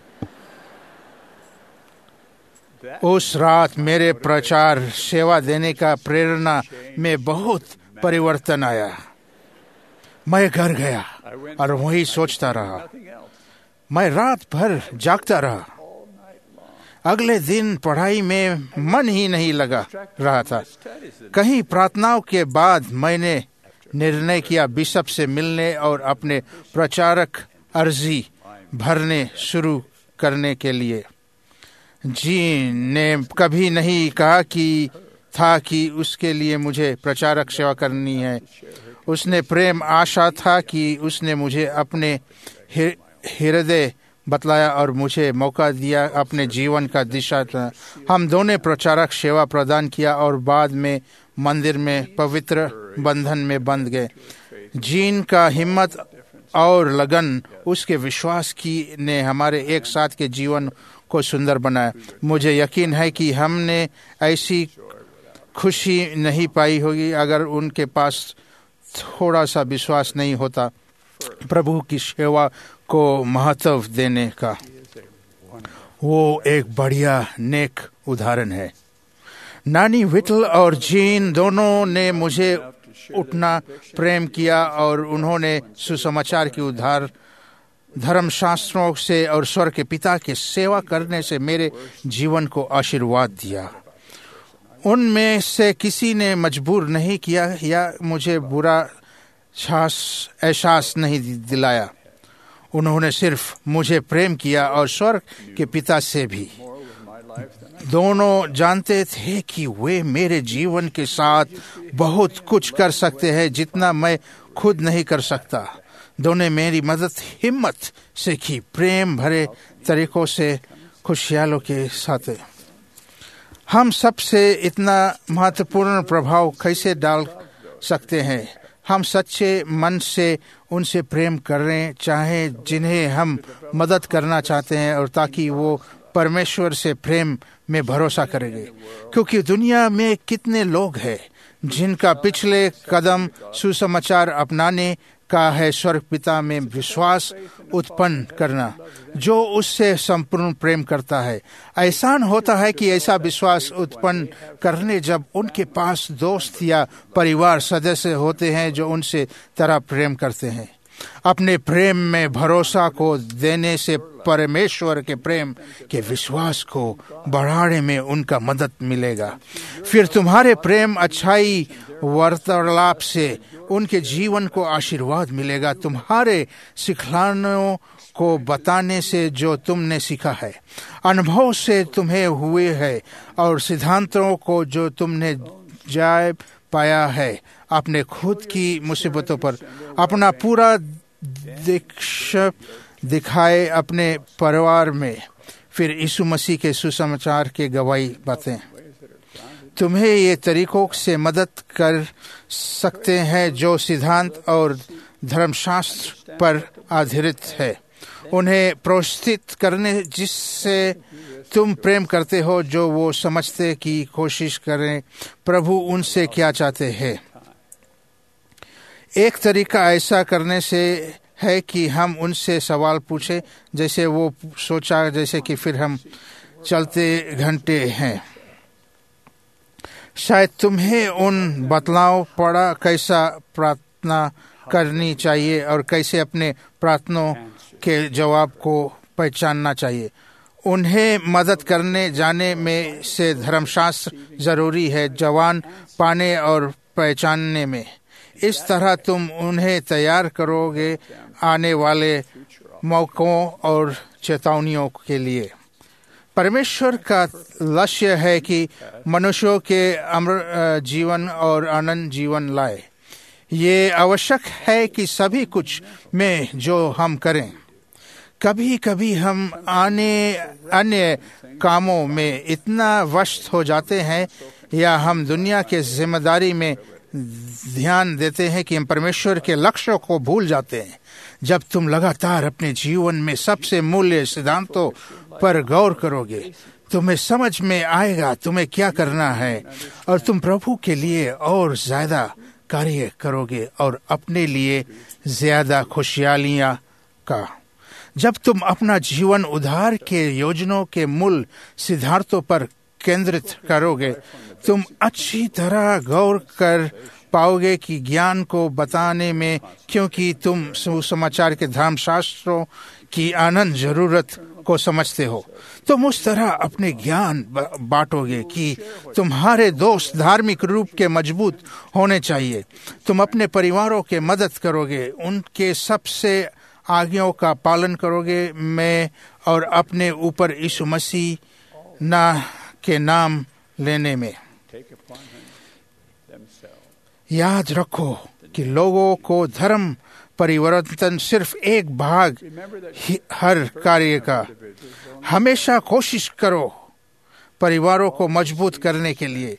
उस रात मेरे प्रचार सेवा देने का प्रेरणा में बहुत परिवर्तन आया। मैं घर गया और वही सोचता रहा। मैं रात भर जागता रहा। अगले दिन पढ़ाई में मन ही नहीं लगा रहा था। कहीं प्रार्थनाओं के बाद मैंने निर्णय किया बिशप से मिलने और अपने प्रचारक अर्जी भरने शुरू करने के लिए। जीन ने कभी नहीं कहा कि उसके लिए मुझे प्रचारक सेवा करनी है। उसने प्रेम आशा था कि उसने मुझे अपने हृदय बतलाया और मुझे मौका दिया अपने जीवन का दिशा। हम दोनों प्रचारक सेवा प्रदान किया और बाद में मंदिर में पवित्र बंधन में बंध गए। जीन का हिम्मत और लगन, उसके विश्वास की ने हमारे एक साथ के जीवन को सुंदर बनाया। मुझे यकीन है कि हमने ऐसी खुशी नहीं पाई होगी अगर उनके पास थोड़ा सा विश्वास नहीं होता प्रभु की सेवा को महत्व देने का। वो एक बढ़िया नेक उदाहरण है। नानी विटल और जीन दोनों ने मुझे उठना प्रेम किया और उन्होंने सुसमाचार की उद्धार धर्मशास्त्रों से और स्वर्ग के पिता की सेवा करने से मेरे जीवन को आशीर्वाद दिया। उनमें से किसी ने मजबूर नहीं किया या मुझे बुरा एहसास नहीं दिलाया। उन्होंने सिर्फ मुझे प्रेम किया और स्वर्ग के पिता से भी। दोनों जानते थे कि वे मेरे जीवन के साथ बहुत कुछ कर सकते हैं जितना मैं खुद नहीं कर सकता। दोनों मेरी मदद हिम्मत से की, प्रेम भरे तरीकों से, खुशहालों के साथ। हम सबसे इतना महत्वपूर्ण प्रभाव कैसे डाल सकते हैं? हम सच्चे मन से उनसे प्रेम करें, चाहे जिन्हें हम मदद करना चाहते हैं, और ताकि वो परमेश्वर से प्रेम में भरोसा करेंगे। क्योंकि दुनिया में कितने लोग हैं जिनका पिछले कदम सुसमाचार अपनाने का है, स्वर्ग पिता में विश्वास उत्पन्न करना, जो उससे संपूर्ण प्रेम करता है। एहसान होता है कि ऐसा विश्वास उत्पन्न करने जब उनके पास दोस्त या परिवार सदस्य होते हैं जो उनसे तरह प्रेम करते हैं। अपने प्रेम में भरोसा को देने से परमेश्वर के प्रेम के विश्वास को बढ़ाने में उनका मदद मिलेगा। फिर तुम्हारे प्रेम अच्छाई वार्तालाप से उनके जीवन को आशीर्वाद मिलेगा। तुम्हारे सिखलानों को बताने से जो तुमने सीखा है, अनुभव से तुम्हें हुए है, और सिद्धांतों को जो तुमने जाय पाया है, अपने खुद की मुसीबतों पर अपना पूरा दिखाए अपने परिवार में। फिर यीशु मसीह के सुसमाचार के गवाही बातें। तुम्हें ये तरीकों से मदद कर सकते हैं जो सिद्धांत और धर्मशास्त्र पर आधारित है, उन्हें प्रोत्साहित करने जिससे तुम प्रेम करते हो, जो वो समझते की कोशिश करें प्रभु उनसे क्या चाहते हैं। एक तरीका ऐसा करने से है कि हम उनसे सवाल पूछें, जैसे वो सोचा जैसे कि फिर हम चलते घंटे हैं। शायद तुम्हें उन बतलाव पड़ा कैसा प्रार्थना करनी चाहिए और कैसे अपने प्रार्थनाओं के जवाब को पहचानना चाहिए। उन्हें मदद करने जाने में से धर्मशास्त्र जरूरी है जवान पाने और पहचानने में। इस तरह तुम उन्हें तैयार करोगे आने वाले मौकों और चेतावनियों के लिए। परमेश्वर का लक्ष्य है कि मनुष्यों के अमर जीवन और आनंद जीवन लाए। ये आवश्यक है कि सभी कुछ में जो हम करें, कभी कभी हम अन्य कामों में इतना व्यस्त हो जाते हैं या हम दुनिया के जिम्मेदारी में ध्यान देते हैं कि हम परमेश्वर के लक्ष्यों को भूल जाते हैं। जब तुम लगातार अपने जीवन में सबसे मूल्य सिद्धांतों पर गौर करोगे, तुम्हें समझ में आएगा तुम्हें क्या करना है और तुम प्रभु के लिए और ज्यादा कार्य करोगे और अपने लिए ज्यादा खुशहालियां का। जब तुम अपना जीवन उद्धार के योजनाओं के मूल सिद्धांतों पर केंद्रित करोगे, तुम अच्छी तरह गौर कर पाओगे कि ज्ञान को बताने में, क्योंकि तुम सुसमाचार के धर्मशास्त्रों की आनंद जरूरत को समझते हो, तुम उस तरह अपने ज्ञान बांटोगे कि तुम्हारे दोस्त धार्मिक रूप के मजबूत होने चाहिए। तुम अपने परिवारों के मदद करोगे, उनके सबसे आज्ञाओं का पालन करोगे मैं और अपने ऊपर यीशु मसीह के नाम लेने में। याद रखो कि लोगों को धर्म परिवर्तन सिर्फ एक भाग हर कार्य का। हमेशा कोशिश करो परिवारों को मजबूत करने के लिए।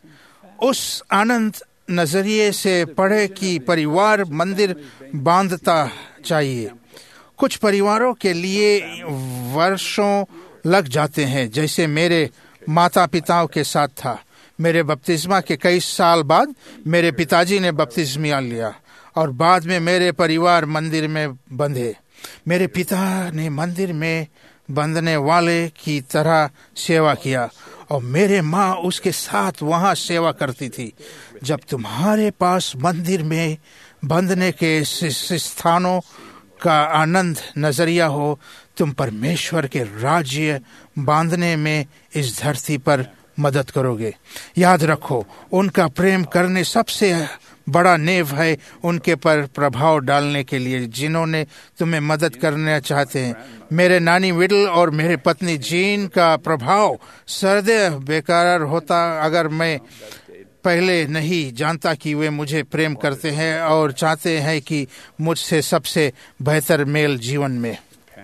उस आनंद नजरिए से पढ़े कि परिवार मंदिर बांधता चाहिए। कुछ परिवारों के लिए वर्षों लग जाते हैं, जैसे मेरे माता पिताओं के साथ था। मेरे बपतिस्मा के कई साल बाद मेरे पिताजी ने बपतिस्मा लिया और बाद में मेरे परिवार मंदिर में बंधे। मेरे पिता ने मंदिर में बंधने वाले की तरह सेवा किया और मेरे माँ उसके साथ वहाँ सेवा करती थी। जब तुम्हारे पास मंदिर में बंधने के स्थानों का आनंद नजरिया हो, तुम परमेश्वर के राज्य बांधने में इस धरती पर मदद करोगे। याद रखो, उनका प्रेम करने सबसे बड़ा नेव है उनके पर प्रभाव डालने के लिए जिन्होंने तुम्हें मदद करना चाहते हैं। मेरे नानी विडल और मेरे पत्नी जीन का प्रभाव सदैव बेकार होता अगर मैं पहले नहीं जानता कि वे मुझे प्रेम करते हैं और चाहते हैं कि मुझसे सबसे बेहतर मेल जीवन में।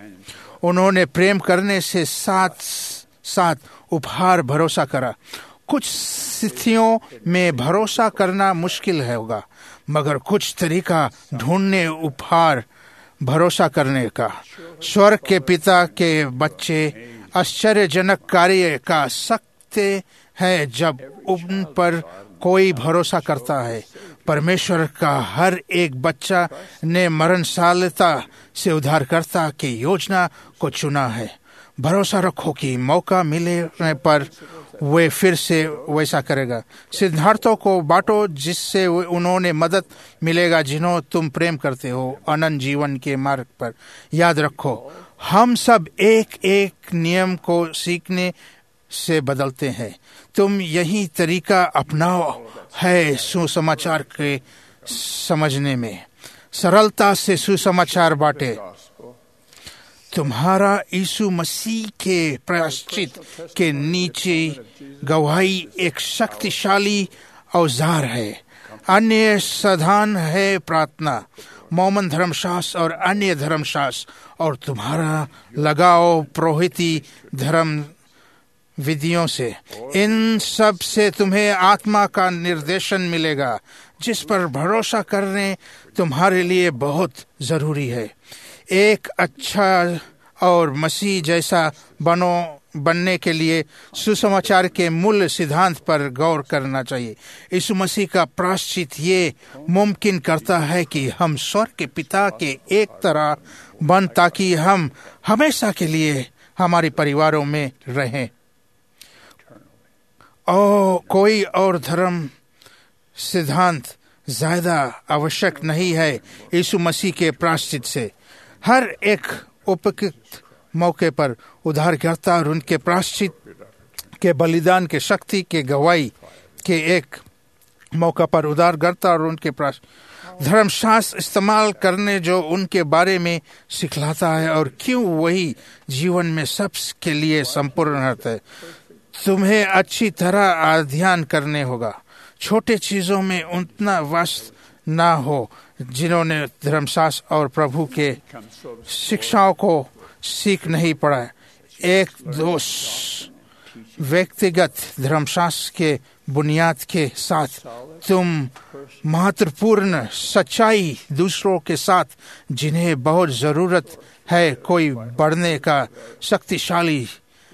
उन्होंने प्रेम करने से साथ साथ उपहार भरोसा करा। कुछ स्थितियों में भरोसा करना मुश्किल होगा, मगर कुछ तरीका ढूंढने उपहार भरोसा करने का। स्वर्ग के पिता के बच्चे आश्चर्यजनक कार्य कर सकते हैं जब उन पर कोई भरोसा करता है। परमेश्वर का हर एक बच्चा ने मरणशालता से उद्धारकर्ता की योजना को चुना है। भरोसा रखो कि मौका मिलने पर वे फिर से वैसा करेगा। सिद्धार्थों को बांटो जिससे उन्होंने मदद मिलेगा जिन्हों तुम प्रेम करते हो अनंत जीवन के मार्ग पर। याद रखो, हम सब एक एक नियम को सीखने से बदलते हैं। तुम यही तरीका अपनाओ है सुसमाचार के समझने में। सरलता से सुसमाचार बांटे। तुम्हारा यीशु मसीह के प्रायश्चित के नीचे गवाही एक शक्तिशाली औजार है। अन्य साधन है प्रार्थना, मोमन धर्मशास्त्र और अन्य धर्मशास्त्र, और तुम्हारा लगाओ पुरोहिती धर्म विधियों से। इन सब से तुम्हें आत्मा का निर्देशन मिलेगा, जिस पर भरोसा करने तुम्हारे लिए बहुत जरूरी है। एक अच्छा और मसीह जैसा बनने के लिए सुसमाचार के मूल सिद्धांत पर गौर करना चाहिए। यीशु मसीह का प्रायश्चित ये मुमकिन करता है कि हम स्वर्ग के पिता के एक तरह बन, ताकि हम हमेशा के लिए हमारे परिवारों में रहें। और कोई और धर्म सिद्धांत ज्यादा आवश्यक नहीं है यीशु मसीह के प्रायश्चित से। हर एक उपयुक्त मौके पर उद्धारकर्ता और उनके प्रायश्चित के बलिदान के शक्ति के गवाही के एक मौका पर उद्धारकर्ता और उनके धर्मशास्त्र इस्तेमाल करने जो उनके बारे में सिखलाता है और क्यों वही जीवन में सबके लिए संपूर्ण अर्थ है। तुम्हें अच्छी तरह अध्ययन करने होगा। छोटे चीजों में उतना वस्त ना हो जिन्होंने धर्मशास्त्र और प्रभु के शिक्षाओं को सीख नहीं पड़ा। एक दो व्यक्तिगत धर्मशास्त्र के बुनियाद के साथ तुम महत्वपूर्ण सच्चाई दूसरों के साथ जिन्हें बहुत जरूरत है कोई बढ़ने का शक्तिशाली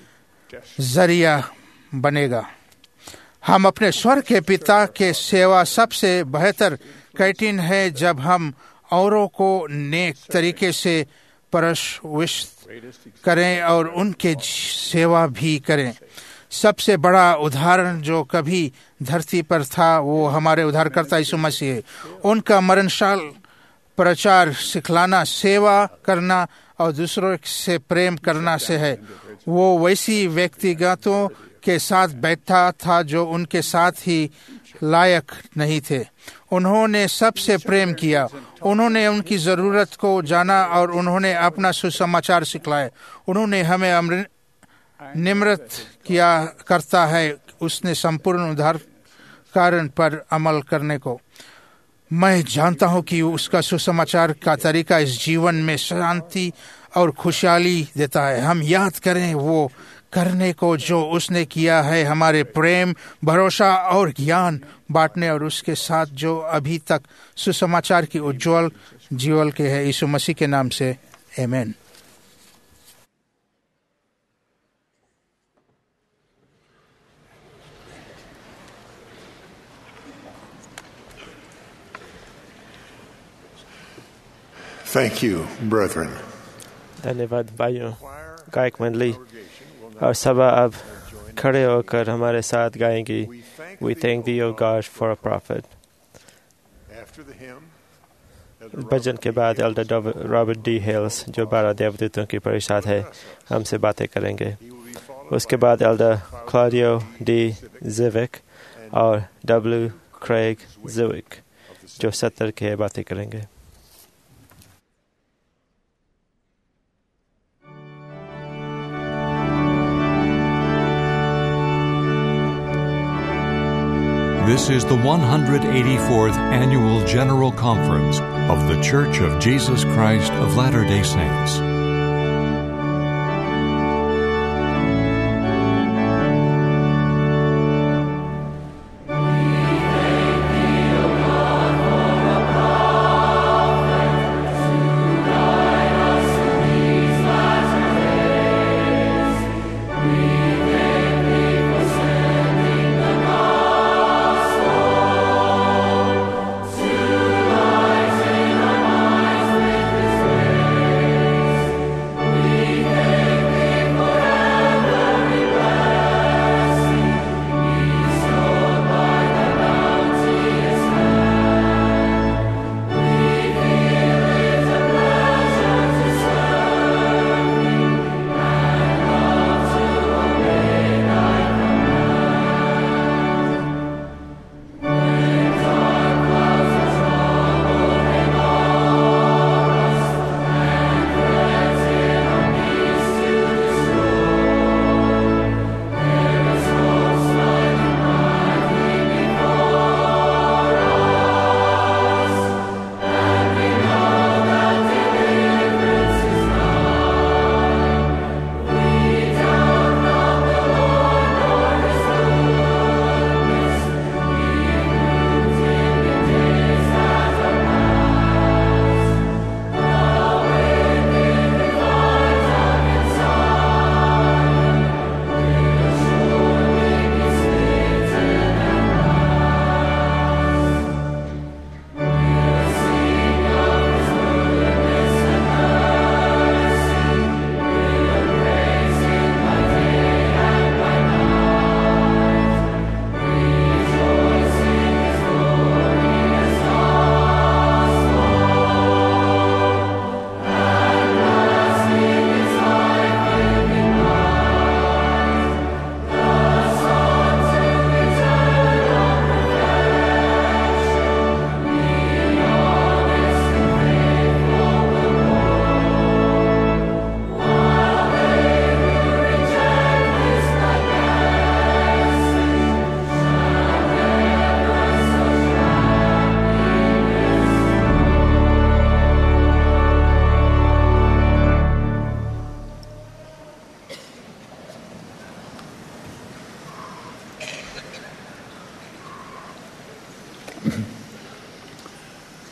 जरिया बनेगा। हम अपने स्वर्ग के पिता के सेवा सबसे बेहतर कैंटीन है जब हम औरों को नेक तरीके से परवरिश करें और उनके सेवा भी करें। सबसे बड़ा उदाहरण जो कभी धरती पर था वो हमारे उद्धारकर्ता यीशु मसीह है। उनका मरणशाल प्रचार सिखलाना, सेवा करना और दूसरों से प्रेम करना से है। वो वैसी व्यक्तिगतों के साथ बैठा था जो उनके साथ ही लायक नहीं थे। उन्होंने सबसे प्रेम किया, उन्होंने उनकी जरूरत को जाना और उन्होंने अपना सुसमाचार सिखलाया। उन्होंने हमें निम्रत किया करता है उसने संपूर्ण उद्धार कारण पर अमल करने को। मैं जानता हूं कि उसका सुसमाचार का तरीका इस जीवन में शांति और खुशहाली देता है। हम याद करें वो करने को जो उसने किया है, हमारे प्रेम, भरोसा और ज्ञान बांटने और उसके साथ जो अभी तक सुसमाचार की उज्जवल जीवन के है। यीशु मसीह के नाम से आमीन। Thank you, brethren. धन्यवाद भाइयों। गायक मंडली और सभा अब खड़े होकर हमारे साथ गाएंगी We thank thee, O God, for a prophet। भजन के बाद एल्डर रॉबर्ट डी हेल्स जो 12 देवदूतों की परिषद है हमसे बातें करेंगे। उसके बाद एल्डर क्लॉडियो डी जिविक और डब्ल्यू क्रेग जिविक जो 70 के बातें करेंगे। This is the 184th Annual General Conference of The Church of Jesus Christ of Latter-day Saints.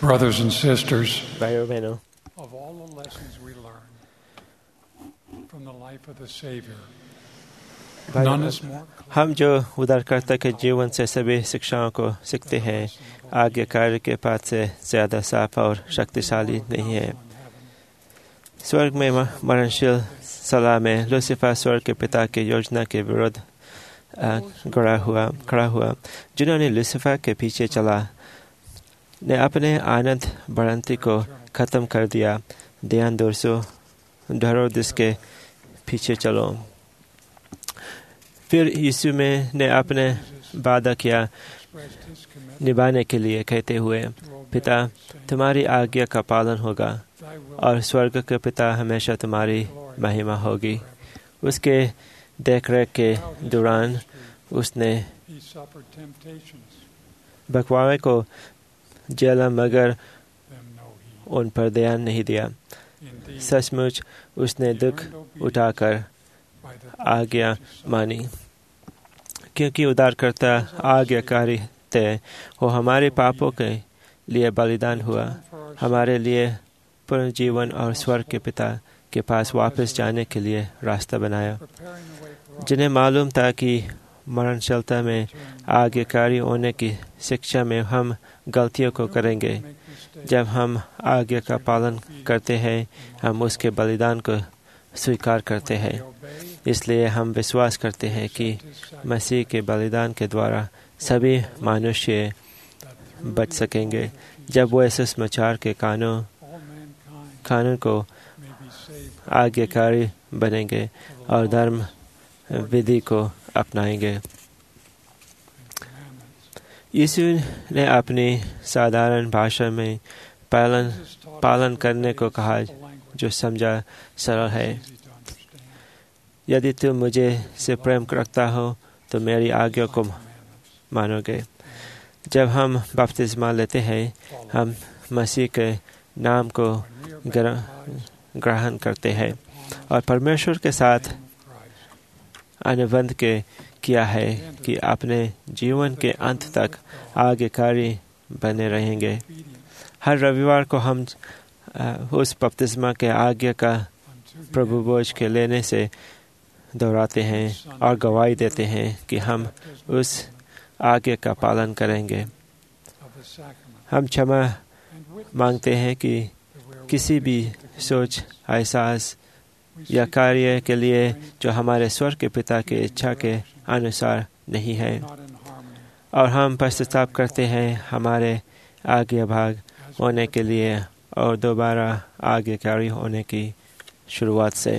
Brothers and sisters, भाइयों बहनों, of all the lessons we learn from the life of the Savior, none is more हम जो उद्धारकर्ता के जीवन से सभी शिक्षाओं को सीखते हैं, आज्ञाकारी के पास से ज़्यादा साफ और शक्तिशाली नहीं है। स्वर्ग में मरणशील सलाह में लूसीफर स्वर्ग के पिता की योजना के विरुद्ध खड़ा हुआ, जिन्होंने लूसीफर के पीछे चला, ने अपने आनंद बढ़ंती को खत्म कर दिया। ध्यान धरो जिसके पीछे चलो। फिर यीशु ने अपने वादा किया निभाने के लिए, कहते हुए, पिता, तुम्हारी आज्ञा का पालन होगा और स्वर्ग के पिता हमेशा तुम्हारी महिमा होगी। उसके देखरेख के दौरान उसने बकवावे को झेला, मगर उन पर ध्यान नहीं दिया। सचमुच उसने दुख उठाकर आज्ञा मानी, क्योंकि उद्धारकर्ता आज्ञाकारी थे। वो हमारे पापों के लिए बलिदान हुआ, हमारे लिए पूर्ण जीवन और स्वर्ग के पिता के पास वापस जाने के लिए रास्ता बनाया। जिन्हें मालूम था कि मरणशीलता में आज्ञाकारी होने की शिक्षा में हम गलतियों को करेंगे। जब हम आज्ञा का पालन करते हैं, हम उसके बलिदान को स्वीकार करते हैं। इसलिए हम विश्वास करते हैं कि मसीह के बलिदान के द्वारा सभी मनुष्य बच सकेंगे, जब वो इस सुसमाचार के कानून को आज्ञाकारी बनेंगे और धर्म विधि को अपनाएंगे। यीशु ने अपनी साधारण भाषा में पालन करने को कहा, जो समझा सरल है। यदि तुम मुझे से प्रेम रखता हो तो मेरी आज्ञा को मानोगे। जब हम बपतिस्मा लेते हैं, हम मसीह के नाम को ग्रहण करते हैं और परमेश्वर के साथ अनुबंध किया है कि अपने जीवन के अंत तक आज्ञाकारी बने रहेंगे। हर रविवार को हम उस बपतिस्मा के आज्ञा का प्रभु बोझ के लेने से दोहराते हैं और गवाही देते हैं कि हम उस आज्ञा का पालन करेंगे। हम क्षमा मांगते हैं कि किसी भी सोच, एहसास या कार्य के लिए जो हमारे स्वर्ग के पिता की इच्छा के अनुसार नहीं है, और हम पश्चाताप करते हैं हमारे आज्ञा भाग होने के लिए और दोबारा आज्ञाकारी होने की शुरुआत से।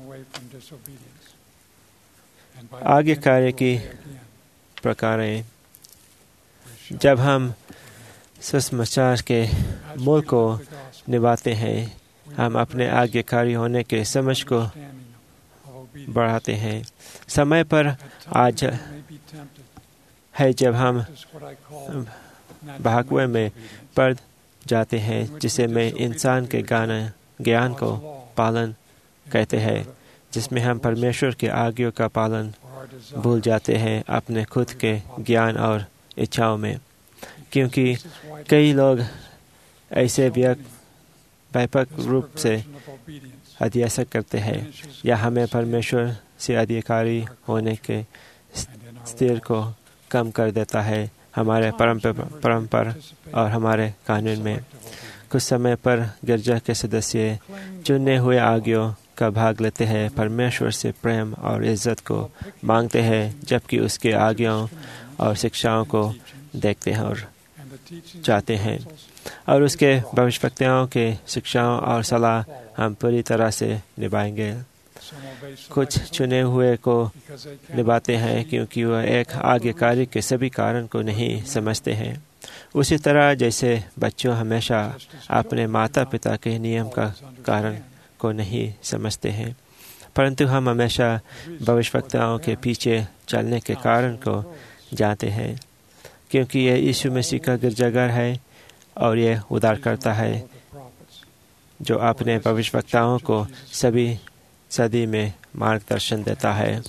आज्ञाकारी की प्रकारें। जब हम सुसमाचार के मूल को निभाते हैं, हम अपने आज्ञाकारी होने के समझ को बढ़ाते हैं। समय पर आज है जब हम बहकावे में पड़ जाते हैं, जिसे मैं इंसान के ज्ञान को पालन कहते हैं, जिसमें हम परमेश्वर के आज्ञा का पालन भूल जाते हैं अपने खुद के ज्ञान और इच्छाओं में। क्योंकि कई लोग ऐसे व्यापक रूप से अध्यासन करते हैं या हमें परमेश्वर से अधिकारी होने के स्थिर को कम कर देता है हमारे परंपरा और हमारे कानून में। कुछ समय पर गिरजा के सदस्य चुने हुए आज्ञाओं का भाग लेते हैं, परमेश्वर से प्रेम और इज्जत को मांगते हैं, जबकि उसके आज्ञाओं और शिक्षाओं को देखते हैं और चाहते हैं, और उसके भविष्यवक्ताओं के शिक्षाओं और सलाह हम पूरी तरह से निभाएंगे। कुछ चुने हुए को निभाते हैं क्योंकि वह एक आज्ञाकारी के सभी कारण को नहीं समझते हैं। उसी तरह जैसे बच्चों हमेशा अपने माता पिता के नियम का कारण को नहीं समझते हैं, परंतु हम हमेशा भविष्यवक्ताओं के पीछे चलने के कारण को जानते हैं, क्योंकि यह यीशु मसीह का गिरजाघर है और यह उद्धारकर्ता है जो अपने भविष्यवक्ताओं को सभी सदी में मार्गदर्शन देता है।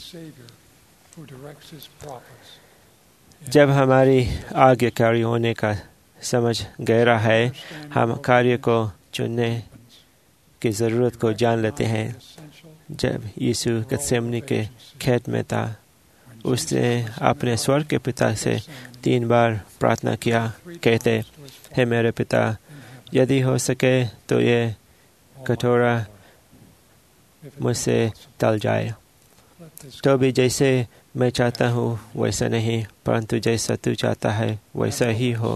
जब हमारी आज्ञाकारी होने का समझ गहरा है, हम कार्य को चुनने की ज़रूरत को जान लेते हैं। जब यीशु गतसेमनी के खेत में था, उसने अपने स्वर्ग के पिता से 3 बार प्रार्थना किया, कहते, हे मेरे पिता, यदि हो सके तो ये कटोरा मुझसे टल जाए, तो भी जैसे मैं चाहता हूँ वैसा नहीं, परंतु जैसा तू चाहता है वैसा ही हो।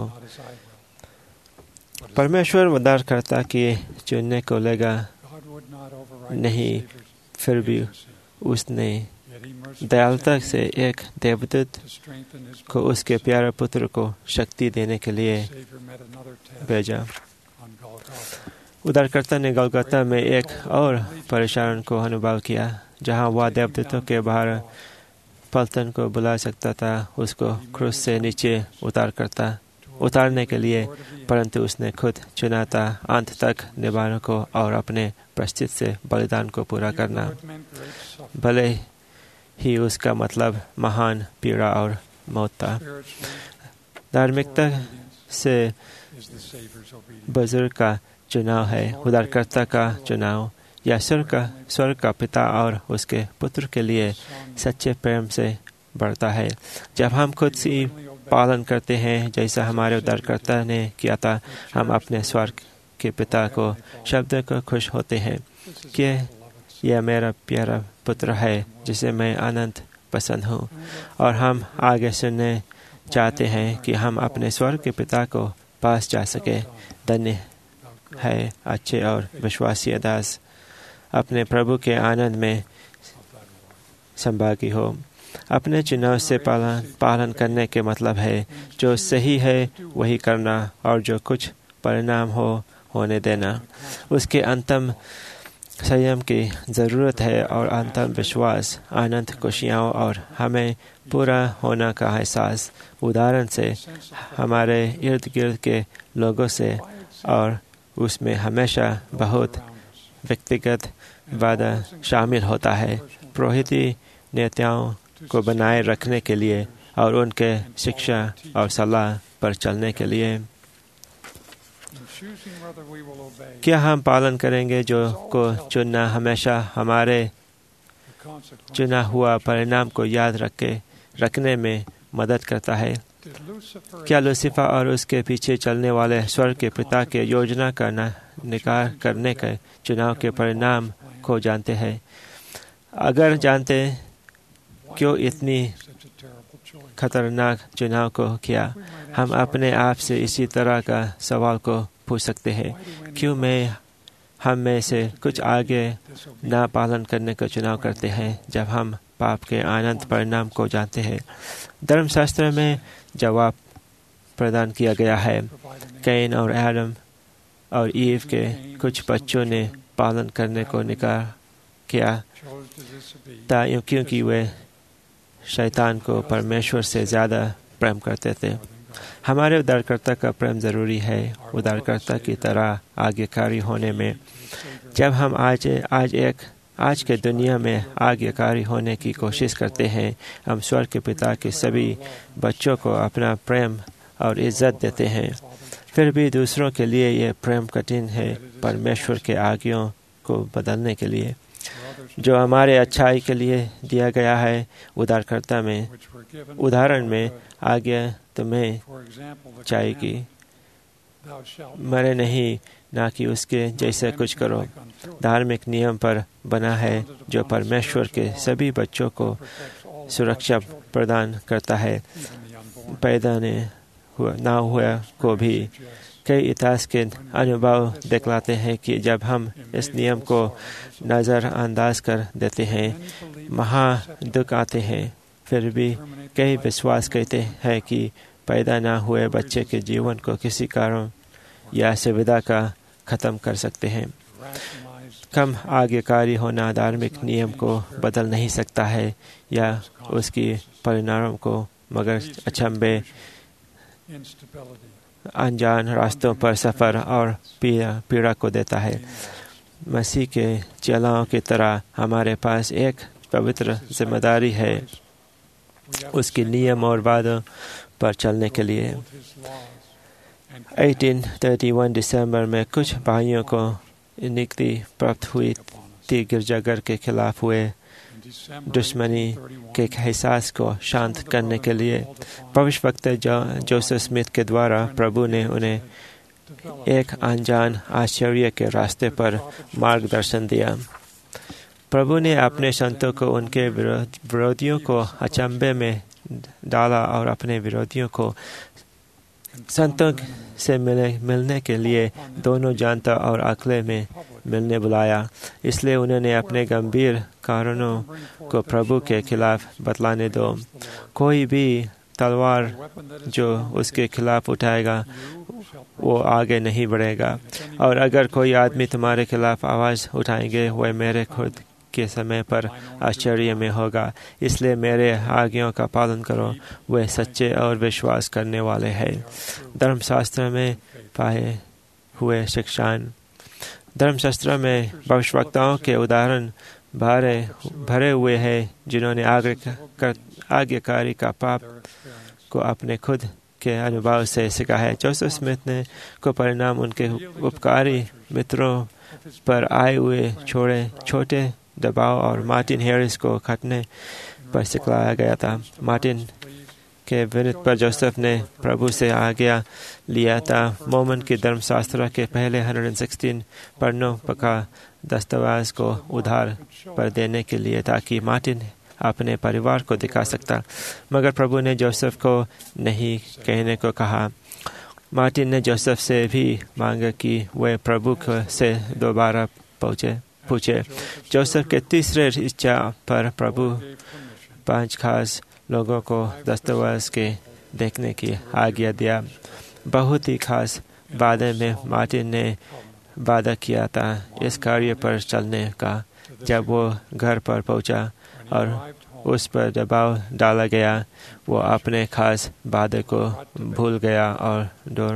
परमेश्वर उद्धारकर्ता के चुनने को लगा नहीं, फिर भी उसने दयालुता से एक देवदूत को उसके प्यारे पुत्र को शक्ति देने के लिए भेजा। उद्धारकर्ता ने गलगता में एक और परेशान को अनुभव किया, जहां वह देवदूतों के बाहर पलटन को बुला सकता था, उसको क्रूस से नीचे उतारने के लिए, परंतु उसने खुद चुना था अंत तक निभाने को और अपने प्रस्तित से बलिदान को पूरा करना, भले ही उसका मतलब महान पीड़ा और मौत था। धार्मिकता से बुजुर्ग का चुनाव है, उद्धारकर्ता का चुनाव या स्वर्ग का पिता और उसके पुत्र के लिए सच्चे प्रेम से बढ़ता है। जब हम खुद से पालन करते हैं जैसा हमारे उद्धारकर्ता ने किया था, हम अपने स्वर्ग के पिता को शब्द को खुश होते हैं कि यह मेरा प्यारा पुत्र है जिसे मैं अनंत पसंद हूँ, और हम आगे सुनने चाहते हैं कि हम अपने स्वर्ग के पिता को पास जा सके। धन्य है अच्छे और विश्वासी दास, अपने प्रभु के आनंद में संभागी हो। अपने चुनाव से पालन करने के मतलब है जो सही है वही करना, और जो कुछ परिणाम होने देना। उसके अंतम संयम की ज़रूरत है और अंतम विश्वास, अनंत खुशियों और हमें पूरा होना का एहसास। उदाहरण से हमारे इर्द गिर्द के लोगों से, और उसमें हमेशा बहुत व्यक्तिगत वादा शामिल होता है, पुरोहिती नेताओं को बनाए रखने के लिए और उनके शिक्षा और सलाह पर चलने के लिए। क्या हम पालन करेंगे जो को चुनना हमेशा हमारे चुना हुआ परिणाम को याद रखने में मदद करता है? क्या लूसीफर और उसके पीछे चलने वाले स्वर्ग के पिता के योजना का निकार करने के चुनाव के परिणाम को जानते हैं? अगर जानते, क्यों इतनी खतरनाक चुनाव को किया? हम अपने आप से इसी तरह का सवाल को पूछ सकते हैं, क्यों हम में से कुछ आगे ना पालन करने का चुनाव करते हैं जब हम पाप के अनंत परिणाम को जानते हैं? धर्मशास्त्र में जवाब प्रदान किया गया है। कैन और एडम और ईव के कुछ बच्चों ने पालन करने को निकार किया था क्योंकि वे शैतान को परमेश्वर से ज़्यादा प्रेम करते थे। हमारे उद्धारकर्ता का प्रेम ज़रूरी है उद्धारकर्ता की तरह आज्ञाकारी होने में। जब हम आज के दुनिया में आज्ञाकारी होने की कोशिश करते हैं, हम स्वर्ग के पिता के सभी बच्चों को अपना प्रेम और इज्जत देते हैं। फिर भी दूसरों के लिए यह प्रेम कठिन है परमेश्वर के आज्ञाओं को बदलने के लिए, जो हमारे अच्छाई के लिए दिया गया है। उद्धारकर्ता में उदाहरण में आज्ञा तुम्हें चाहिए मरे नहीं, ना कि उसके जैसे कुछ करो, धार्मिक नियम पर बना है जो परमेश्वर के सभी बच्चों को सुरक्षा प्रदान करता है, पैदा ना हुआ को भी। कई इतिहास के अनुभव दिखलाते हैं कि जब हम इस नियम को नज़रअंदाज कर देते हैं, महा दुख आते हैं। फिर भी कई विश्वास कहते हैं कि पैदा ना हुए बच्चे के जीवन को किसी कारण या सुविधा का खत्म कर सकते हैं। कम आज्ञाकारी होना धार्मिक नियम को बदल नहीं सकता है या उसकी परिणामों को, मगर अचंभे, अनजान रास्तों पर सफ़र और पीड़ा को देता है। मसीह के चेलाओं की तरह हमारे पास एक पवित्र जिम्मेदारी है उसके नियम और वादों पर चलने के लिए। 1831 दिसंबर में कुछ भाइयों को नियुक्ति प्राप्त हुई थी गिरजाघर के खिलाफ हुए दुश्मनी के एहसास को शांत करने के लिए। भविष्यवक्ता जोसेफ स्मिथ के द्वारा प्रभु ने उन्हें एक अनजान आश्चर्य के रास्ते पर मार्गदर्शन दिया। प्रभु ने अपने संतों को उनके विरोधियों को अचंभे में डाला और अपने विरोधियों को संतों से मिलने के लिए दोनों जानता और अकेले में मिलने बुलाया। इसलिए उन्होंने अपने गंभीर कारणों को प्रभु के खिलाफ बतलाने दो। कोई भी तलवार जो उसके खिलाफ उठाएगा वो आगे नहीं बढ़ेगा, और अगर कोई आदमी तुम्हारे खिलाफ आवाज़ उठाएंगे वह मेरे खुद के समय पर आश्चर्य में होगा। इसलिए मेरे आज्ञाओं का पालन करो, वे सच्चे और विश्वास करने वाले हैं। धर्मशास्त्र में पाए हुए शिक्षाएं। धर्मशास्त्र में भविष्यवक्ताओं के उदाहरण भरे हुए हैं जिन्होंने आज्ञाकारी का पाप को अपने खुद के अनुभव से सीखा है। जोसेफ स्मिथ ने को परिणाम उनके उपकारी मित्रों पर आए हुए छोटे दबाव और मार्टिन हैरिस को खटने पर सिखलाया गया था। मार्टिन के विनती पर जोसेफ ने प्रभु से आज्ञा लिया था मोमन के धर्मशास्त्र के पहले 116 पन्नों का दस्तावेज को उधार पर देने के लिए, ताकि मार्टिन अपने परिवार को दिखा सकता। मगर प्रभु ने जोसेफ को नहीं कहने को कहा। मार्टिन ने जोसेफ से भी मांगा कि वे प्रभु से दोबारा पूछे। जोसेफ के तीसरे इच्छा पर प्रभु 5 खास लोगों को दस्तावेज के देखने की आज्ञा दिया। बहुत ही खास वादे में मार्टिन ने वादा किया था इस कार्य पर चलने का। जब वो घर पर पहुंचा और उस पर दबाव डाला गया, वो अपने खास वादे को भूल गया और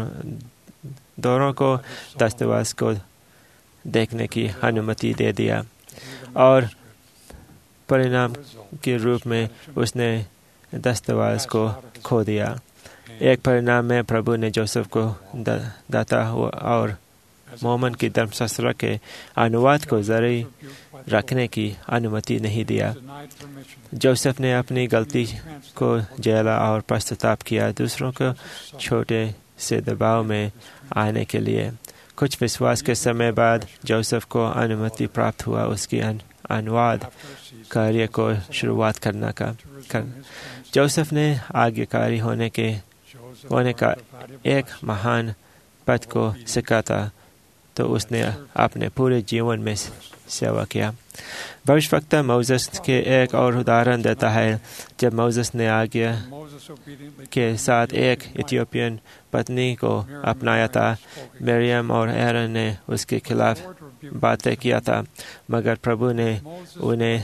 दोनों को दस्तावेज को देखने की अनुमति दे दिया, और परिणाम के रूप में उसने दस्तावेज को खो दिया। एक परिणाम में प्रभु ने जोसेफ को दाता और मोमन की धर्मशास्त्र के अनुवाद को जारी रखने की अनुमति नहीं दिया। जोसेफ ने अपनी गलती को झेला और पश्चाताप किया दूसरों को छोटे से दबाव में आने के लिए। कुछ विश्वास के समय बाद जोसेफ को अनुमति प्राप्त हुआ उसकी अनुवाद कार्य को शुरुआत करने का। जोसेफ ने आज्ञाकारी होने का एक महान पद को सीखा था, तो उसने अपने पूरे जीवन में सेवा किया। भविष्यवक्ता मोसेस के एक और उदाहरण देता है। जब मोसेस ने आज्ञा के साथ एक इथियोपियन पत्नी को अपनाया था, मरियम और एरन ने उसके खिलाफ बातें किया था, मगर प्रभु ने उन्हें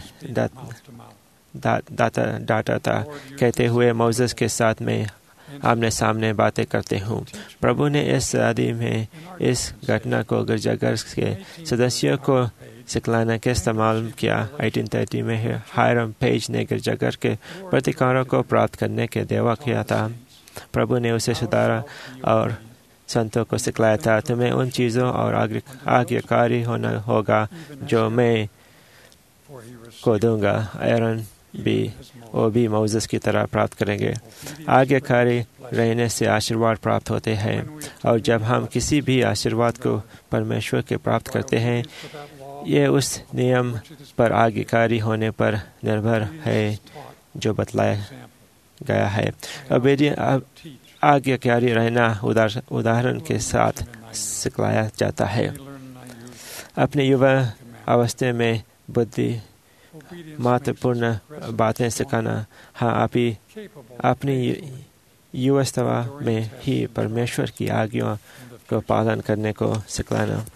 डांटा था, कहते हुए मोसेस के साथ में आमने सामने बातें करते हूँ। प्रभु ने इस शादी में इस घटना को गिरजाघर के सदस्यों को सिखलाने के इस्तेमाल किया। 1830 में हायरम पेज ने गिरजाघर के प्रतिकारों को प्राप्त करने के दावा किया था। प्रभु ने उसे सुधारा और संतों को सिखलाया था, तुम्हें उन चीज़ों और आज्ञाकारी होना होगा जो मैं को दूंगा। एरन वो भी मोसेस की तरह प्राप्त करेंगे। आज्ञाकारी रहने से आशीर्वाद प्राप्त होते हैं, और जब हम किसी भी आशीर्वाद को परमेश्वर के प्राप्त करते हैं, ये उस नियम पर आज्ञाकारी होने पर निर्भर है जो बतलाया गया है। आज्ञाकारी रहना उदाहरण के साथ सिखलाया जाता है। अपने युवा अवस्था में बुद्धि महत्वपूर्ण बातें सिखाना। हाँ, अपनी युवावस्था में ही परमेश्वर की आज्ञाओं को पालन करने को सिखलाना।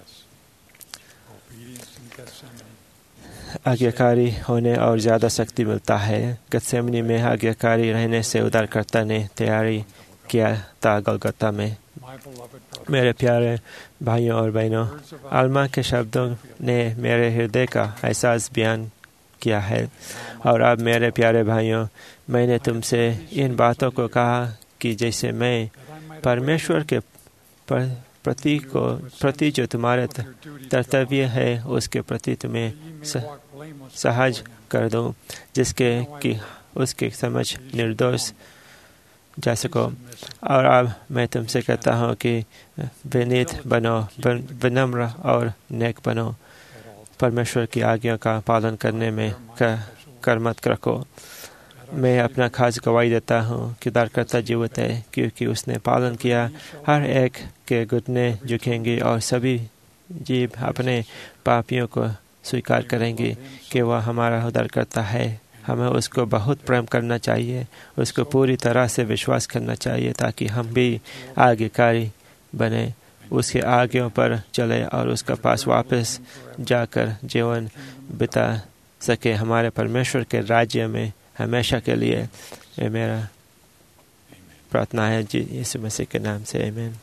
आज्ञाकारी होने और ज़्यादा शक्ति मिलता है। गतसेमनी में आज्ञाकारी रहने से उद्धारकर्ता ने तैयारी किया था गलगता में। मेरे प्यारे भाइयों और बहनों, आल्मा के शब्दों ने मेरे हृदय का एहसास बयान किया है। और अब मेरे प्यारे भाइयों, मैंने तुमसे इन बातों को कहा कि जैसे मैं परमेश्वर के प्रति जो तुम्हारा कर्तव्य है उसके प्रति तुम्हें सहज कर दो, जिसके कि उसके समझ निर्दोष जा सको। और अब मैं तुमसे कहता हूँ कि विनीत बनो, विनम्र और नेक बनो, परमेश्वर की आज्ञा का पालन करने में कर मत रखो। मैं अपना खास गवाही देता हूँ कि उद्धारकर्ता जीवित है, क्योंकि उसने पालन किया। हर एक के घुटने झुकेंगे और सभी जीव अपने पापियों को स्वीकार करेंगे कि वह हमारा उद्धारकर्ता है। हमें उसको बहुत प्रेम करना चाहिए, उसको पूरी तरह से विश्वास करना चाहिए, ताकि हम भी आज्ञाकारी बने, उसके आज्ञाओं पर चले और उसका पास वापस जाकर जीवन बिता सके हमारे परमेश्वर के राज्य में हमेशा के लिए। ये मेरा प्रार्थना है जी यीशु मसीह के नाम से, आमीन।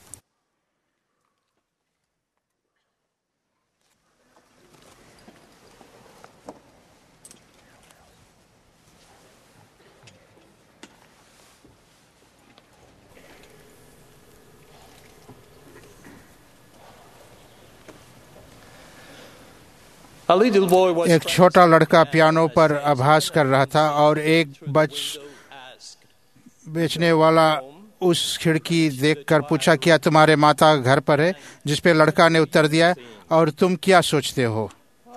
एक छोटा लड़का पियानो पर अभ्यास कर रहा था और एक बेचने वाला उस खिड़की देखकर पूछा, क्या तुम्हारे माता घर पर है? जिस पे लड़का ने उत्तर दिया, और तुम क्या सोचते हो?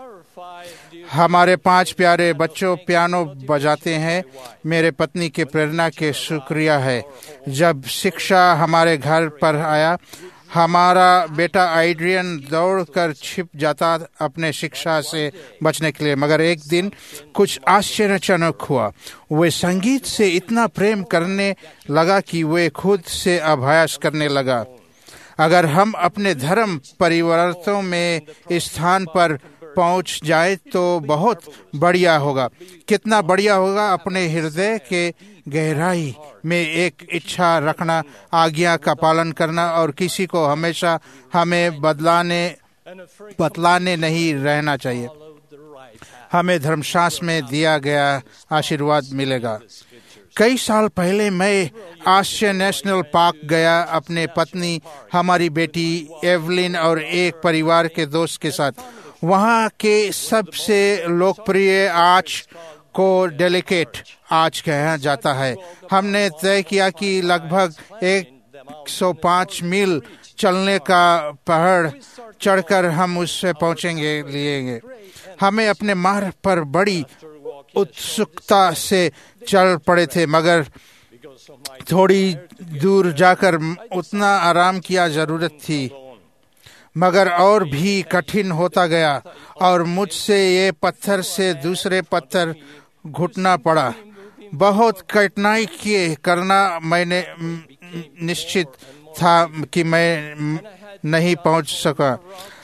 हमारे 5 प्यारे बच्चों पियानो बजाते हैं। मेरे पत्नी के प्रेरणा के शुक्रिया है। जब शिक्षा हमारे घर पर आया, हमारा बेटा एड्रियन दौड़कर छिप जाता अपने शिक्षा से बचने के लिए, मगर एक दिन कुछ आश्चर्यजनक हुआ। वे संगीत से इतना प्रेम करने लगा कि वे खुद से अभ्यास करने लगा। अगर हम अपने धर्म परिवर्तनों में इस स्थान पर पहुंच जाए तो बहुत बढ़िया होगा। कितना बढ़िया होगा अपने हृदय के गहराई में एक इच्छा रखना, आज्ञा का पालन करना और किसी को हमेशा हमें बतलाने नहीं रहना चाहिए। हमें धर्मशास्त्र में दिया गया आशीर्वाद मिलेगा। कई साल पहले मैं आस्ट्रिया नेशनल पार्क गया अपने पत्नी, हमारी बेटी एवलिन और एक परिवार के दोस्त के साथ। वहाँ के सबसे लोकप्रिय आर्च को डेलिकेट आर्च कहा जाता है। हमने तय किया कि लगभग 105 मील चलने का पहाड़ चढ़कर हम उससे पहुँचेंगे। हमें अपने मार्ग पर बड़ी उत्सुकता से चल पड़े थे, मगर थोड़ी दूर जाकर उतना आराम किया जरूरत थी, मगर और भी कठिन होता गया और मुझसे ये पत्थर से दूसरे पत्थर घुटना पड़ा। बहुत कठिनाई के करना मैंने निश्चित था कि मैं नहीं पहुंच सका।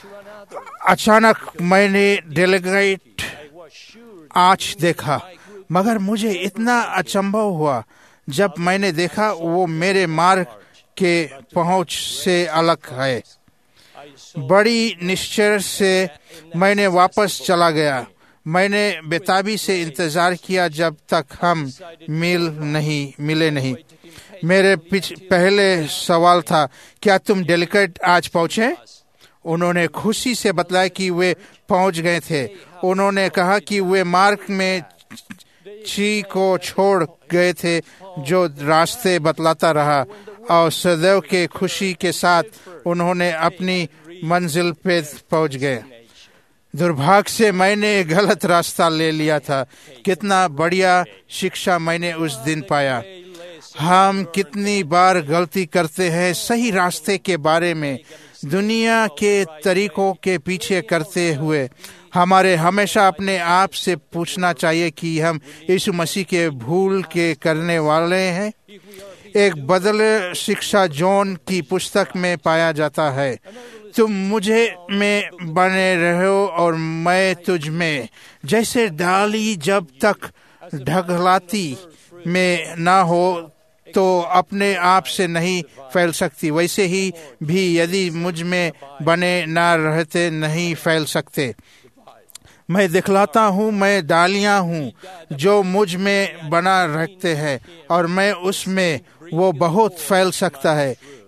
अचानक मैंने डेलीगेट आर्च देखा, मगर मुझे इतना अचंभव हुआ जब मैंने देखा वो मेरे मार्ग के पहुंच से अलग है। बड़ी निश्चय से मैंने वापस चला गया। मैंने बेताबी से इंतजार किया जब तक हम मिले नहीं। मेरे पहले सवाल था, क्या तुम डेलीगेट आज पहुंचे? उन्होंने खुशी से बतलाया कि वे पहुंच गए थे। उन्होंने कहा कि वे मार्ग में ची को छोड़ गए थे जो रास्ते बतलाता रहा, और सदैव के खुशी के साथ उन्होंने अपनी मंजिल पे पहुंच गए। दुर्भाग्य से मैंने गलत रास्ता ले लिया था। कितना बढ़िया शिक्षा मैंने उस दिन पाया। हम कितनी बार गलती करते हैं सही रास्ते के बारे में, दुनिया के तरीकों के पीछे करते हुए। हमारे हमेशा अपने आप से पूछना चाहिए कि हम यीशु मसीह के भूल के करने वाले हैं। एक बदले शिक्षा जॉन की पुस्तक में पाया जाता है, तुम मुझे में बने रहो और मैं तुझ में। जैसे डाली जब तक ढगलाती में ना हो तो अपने आप से नहीं फैल सकती, वैसे ही भी यदि मुझ में बने ना रहते नहीं फैल सकते। मैं दिखलाता हूँ, मैं डालियाँ हूँ जो मुझ में बना रखते हैं और मैं उसमें, वो बहुत फैल सकता है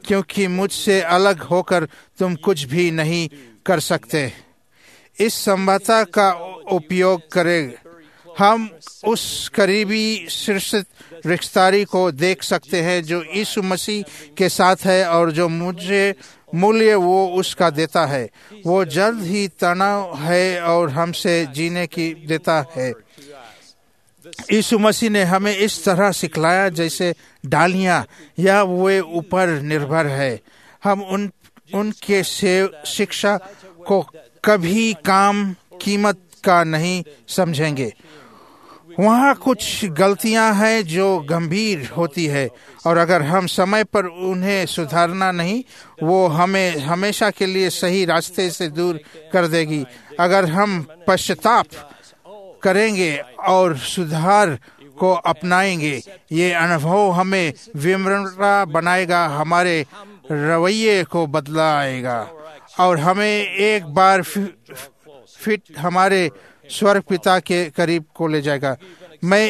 क्योंकि मुझसे अलग होकर तुम कुछ भी नहीं कर सकते। इस संवादता का उपयोग करें हम उस करीबी शीर्षित रिश्तेदारी को देख सकते हैं जो यीशु मसीह के साथ है और जो मुझे मूल्य वो उसका देता है। वो जल्द ही तनाव है और हमसे जीने की देता है। यीशु मसीह ने हमें इस तरह सिखलाया जैसे डालियां या वे ऊपर निर्भर है। हम उनके शिक्षा को कभी काम कीमत का नहीं समझेंगे। वहाँ कुछ गलतियां हैं जो गंभीर होती है और अगर हम समय पर उन्हें सुधारना नहीं, वो हमें हमेशा के लिए सही रास्ते से दूर कर देगी। अगर हम पश्चाताप करेंगे और सुधार को अपनाएंगे, ये अनुभव हमें विनम्र बनाएगा, हमारे रवैये को बदलाएगा और हमें एक बार फिट हमारे स्वर्ग पिता के करीब को ले जाएगा। मैं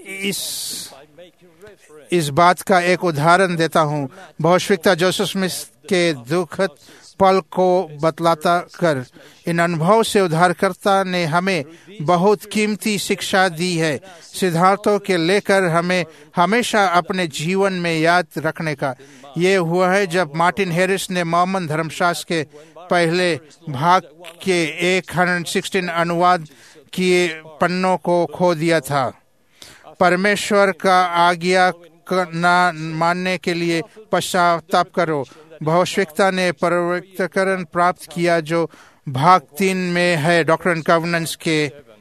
इस बात का एक उदाहरण देता हूँ। भविष्यवक्ता जोसेफ स्मिथ के दुखद पल को बतलाता कर इन अनुभव से उद्धारकर्ता ने हमें बहुत कीमती शिक्षा दी है। सिद्धांतों के लेकर हमें हमेशा अपने जीवन में याद रखने का। ये हुआ है जब मार्टिन हैरिस ने मोमन धर्मशास्त्र के पहले भाग के 116 अनुवाद किए पन्नों को खो दिया था। परमेश्वर का आज्ञा न मानने के लिए पश्चाताप करो। भविष्यवक्ता ने परिवर्तन प्राप्त किया जो भाग 3 में है। डॉक्ट्रिन एंड कॉवेनेंट्स के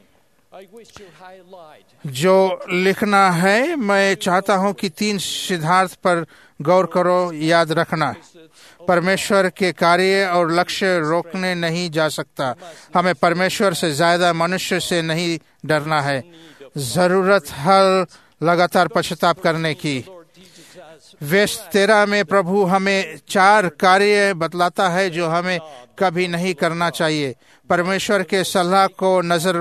जो लिखना है, मैं चाहता हूं कि 3 सिद्धांत पर गौर करो। याद रखना, परमेश्वर के कार्य और लक्ष्य रोकने नहीं जा सकता। हमें परमेश्वर से ज्यादा मनुष्य से नहीं डरना है। जरूरत हल लगातार पश्चाताप करने की। वेस्ट 13 में प्रभु हमें 4 कार्य बतलाता है जो हमें कभी नहीं करना चाहिए। परमेश्वर के सलाह को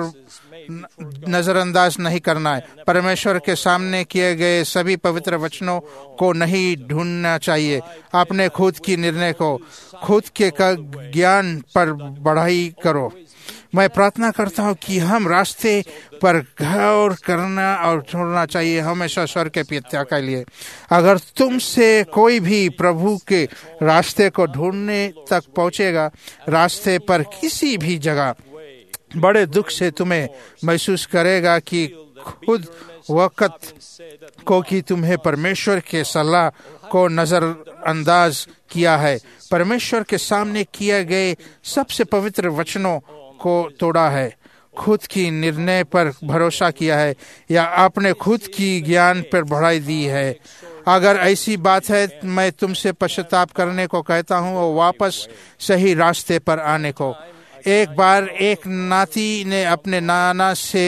नजरअंदाज नहीं करना है। परमेश्वर के सामने किए गए सभी पवित्र वचनों को नहीं ढूंढना चाहिए। अपने खुद की निर्णय को खुद के ज्ञान पर बढ़ाई करो। मैं प्रार्थना करता हूँ कि हम रास्ते पर गौर करना और छोड़ना चाहिए हमेशा स्वर्ग के पिता के लिए। अगर तुमसे कोई भी प्रभु के रास्ते को ढूंढने तक पहुँचेगा, रास्ते पर किसी भी जगह बड़े दुख से तुम्हें महसूस करेगा कि खुद वक्त को कि तुम्हें परमेश्वर के सलाह को नजरअंदाज किया है, परमेश्वर के सामने किए गए सबसे पवित्र वचनों को तोड़ा है, खुद की निर्णय पर भरोसा किया है या अपने खुद की ज्ञान पर बढ़ाई दी है। अगर ऐसी बात है, मैं तुमसे पश्चाताप करने को कहता हूँ और वापस सही रास्ते पर आने को। एक बार एक नाती ने अपने नाना से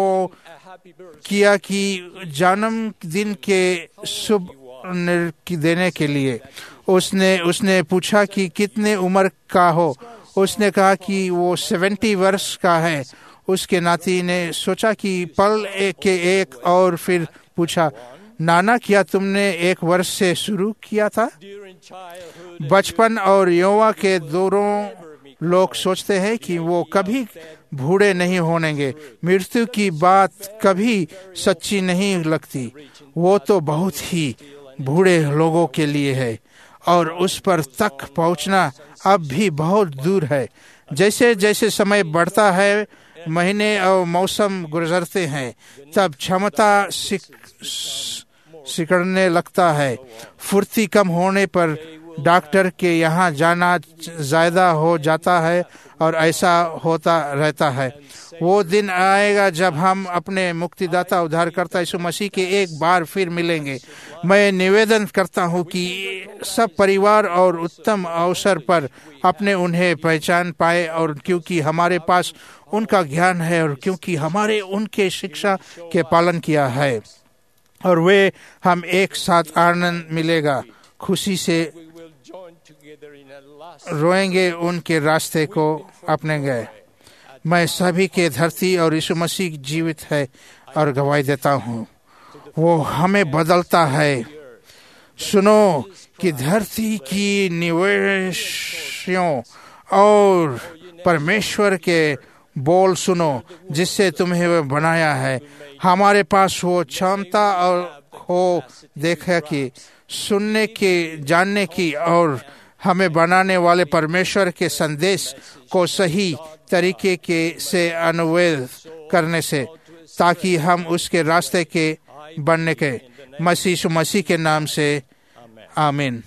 किया कि जन्मदिन के शुभ देने के लिए उसने पूछा कि कितने उम्र का हो। उसने कहा कि वो 70 वर्ष का है। उसके नाती ने सोचा कि पल एक और फिर पूछा, नाना क्या तुमने 1 वर्ष से शुरू किया था? बचपन और यौवा के दोनों लोग सोचते हैं कि वो कभी बूढ़े नहीं होंगे। मृत्यु की बात कभी सच्ची नहीं लगती। वो तो बहुत ही बूढ़े लोगों के लिए है और उस पर तक पहुंचना अब भी बहुत दूर है। जैसे जैसे समय बढ़ता है, महीने और मौसम गुजरते हैं, तब क्षमता सिकुड़ने लगता है। फुर्ती कम होने पर डॉक्टर के यहाँ जाना ज्यादा हो जाता है और ऐसा होता रहता है। वो दिन आएगा जब हम अपने मुक्तिदाता उद्धारकर्ता यीशु मसीह के एक बार फिर मिलेंगे। मैं निवेदन करता हूँ कि सब परिवार और उत्तम अवसर पर अपने उन्हें पहचान पाए, और क्योंकि हमारे पास उनका ज्ञान है और क्योंकि हमारे उनके शिक्षा के पालन किया है, और वे हम एक साथ आनंद मिलेगा, खुशी से रोएंगे, उनके रास्ते को अपनाएंगे। मैं सभी के धरती और यीशु मसीह जीवित है और गवाही देता हूँ। वो हमें बदलता है। सुनो कि धरती की निवेशों और परमेश्वर के बोल सुनो जिससे तुम्हें वह बनाया है। हमारे पास वो क्षमता और हो देखा कि सुनने की, जानने की और हमें बनाने वाले परमेश्वर के संदेश को सही तरीके के से अनुवाद करने से, ताकि हम उसके रास्ते के बनने के मसीह के नाम से आमीन।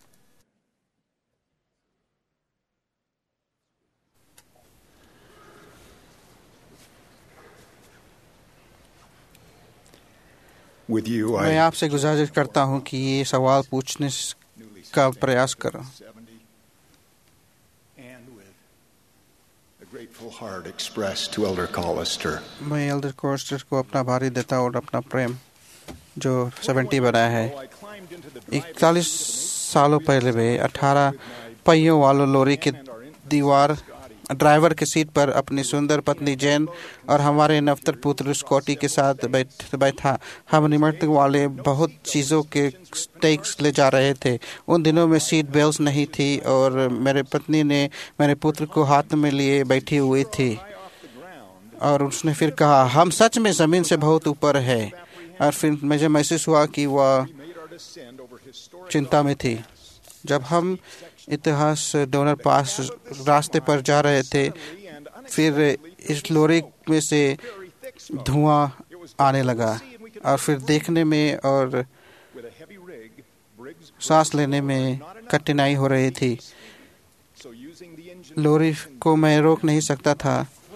With you, मैं आपसे गुजारिश करता हूँ कि ये सवाल पूछने का प्रयास करो। and with a grateful heart expressed to Elder Collister. मैं एल्डर कोस्टर को अपना भारी देता हूँ और अपना प्रेम जो 70 बनाया है। 41 सालों पहले वे 18 पहियों वालों लोरी के ड्राइवर के सीट पर अपनी सुंदर पत्नी जैन और हमारे नवतर पुत्र स्कॉटी के साथ बैठा। हम निमंत्रण वाले बहुत चीज़ों के स्टेक्स ले जा रहे थे। उन दिनों में सीट बेल्ट नहीं थी और मेरे पत्नी ने मेरे पुत्र को हाथ में लिए बैठी हुई थी और उसने फिर कहा, हम सच में ज़मीन से बहुत ऊपर है। और फिर मुझे महसूस हुआ कि वह चिंता में थी। जब हम इतिहास डोनर पास रास्ते पर जा रहे थे, फिर इस लोरी में से धुआं आने लगा और फिर देखने में और सांस लेने में कठिनाई हो रही थी। लोरी को मैं रोक नहीं सकता था,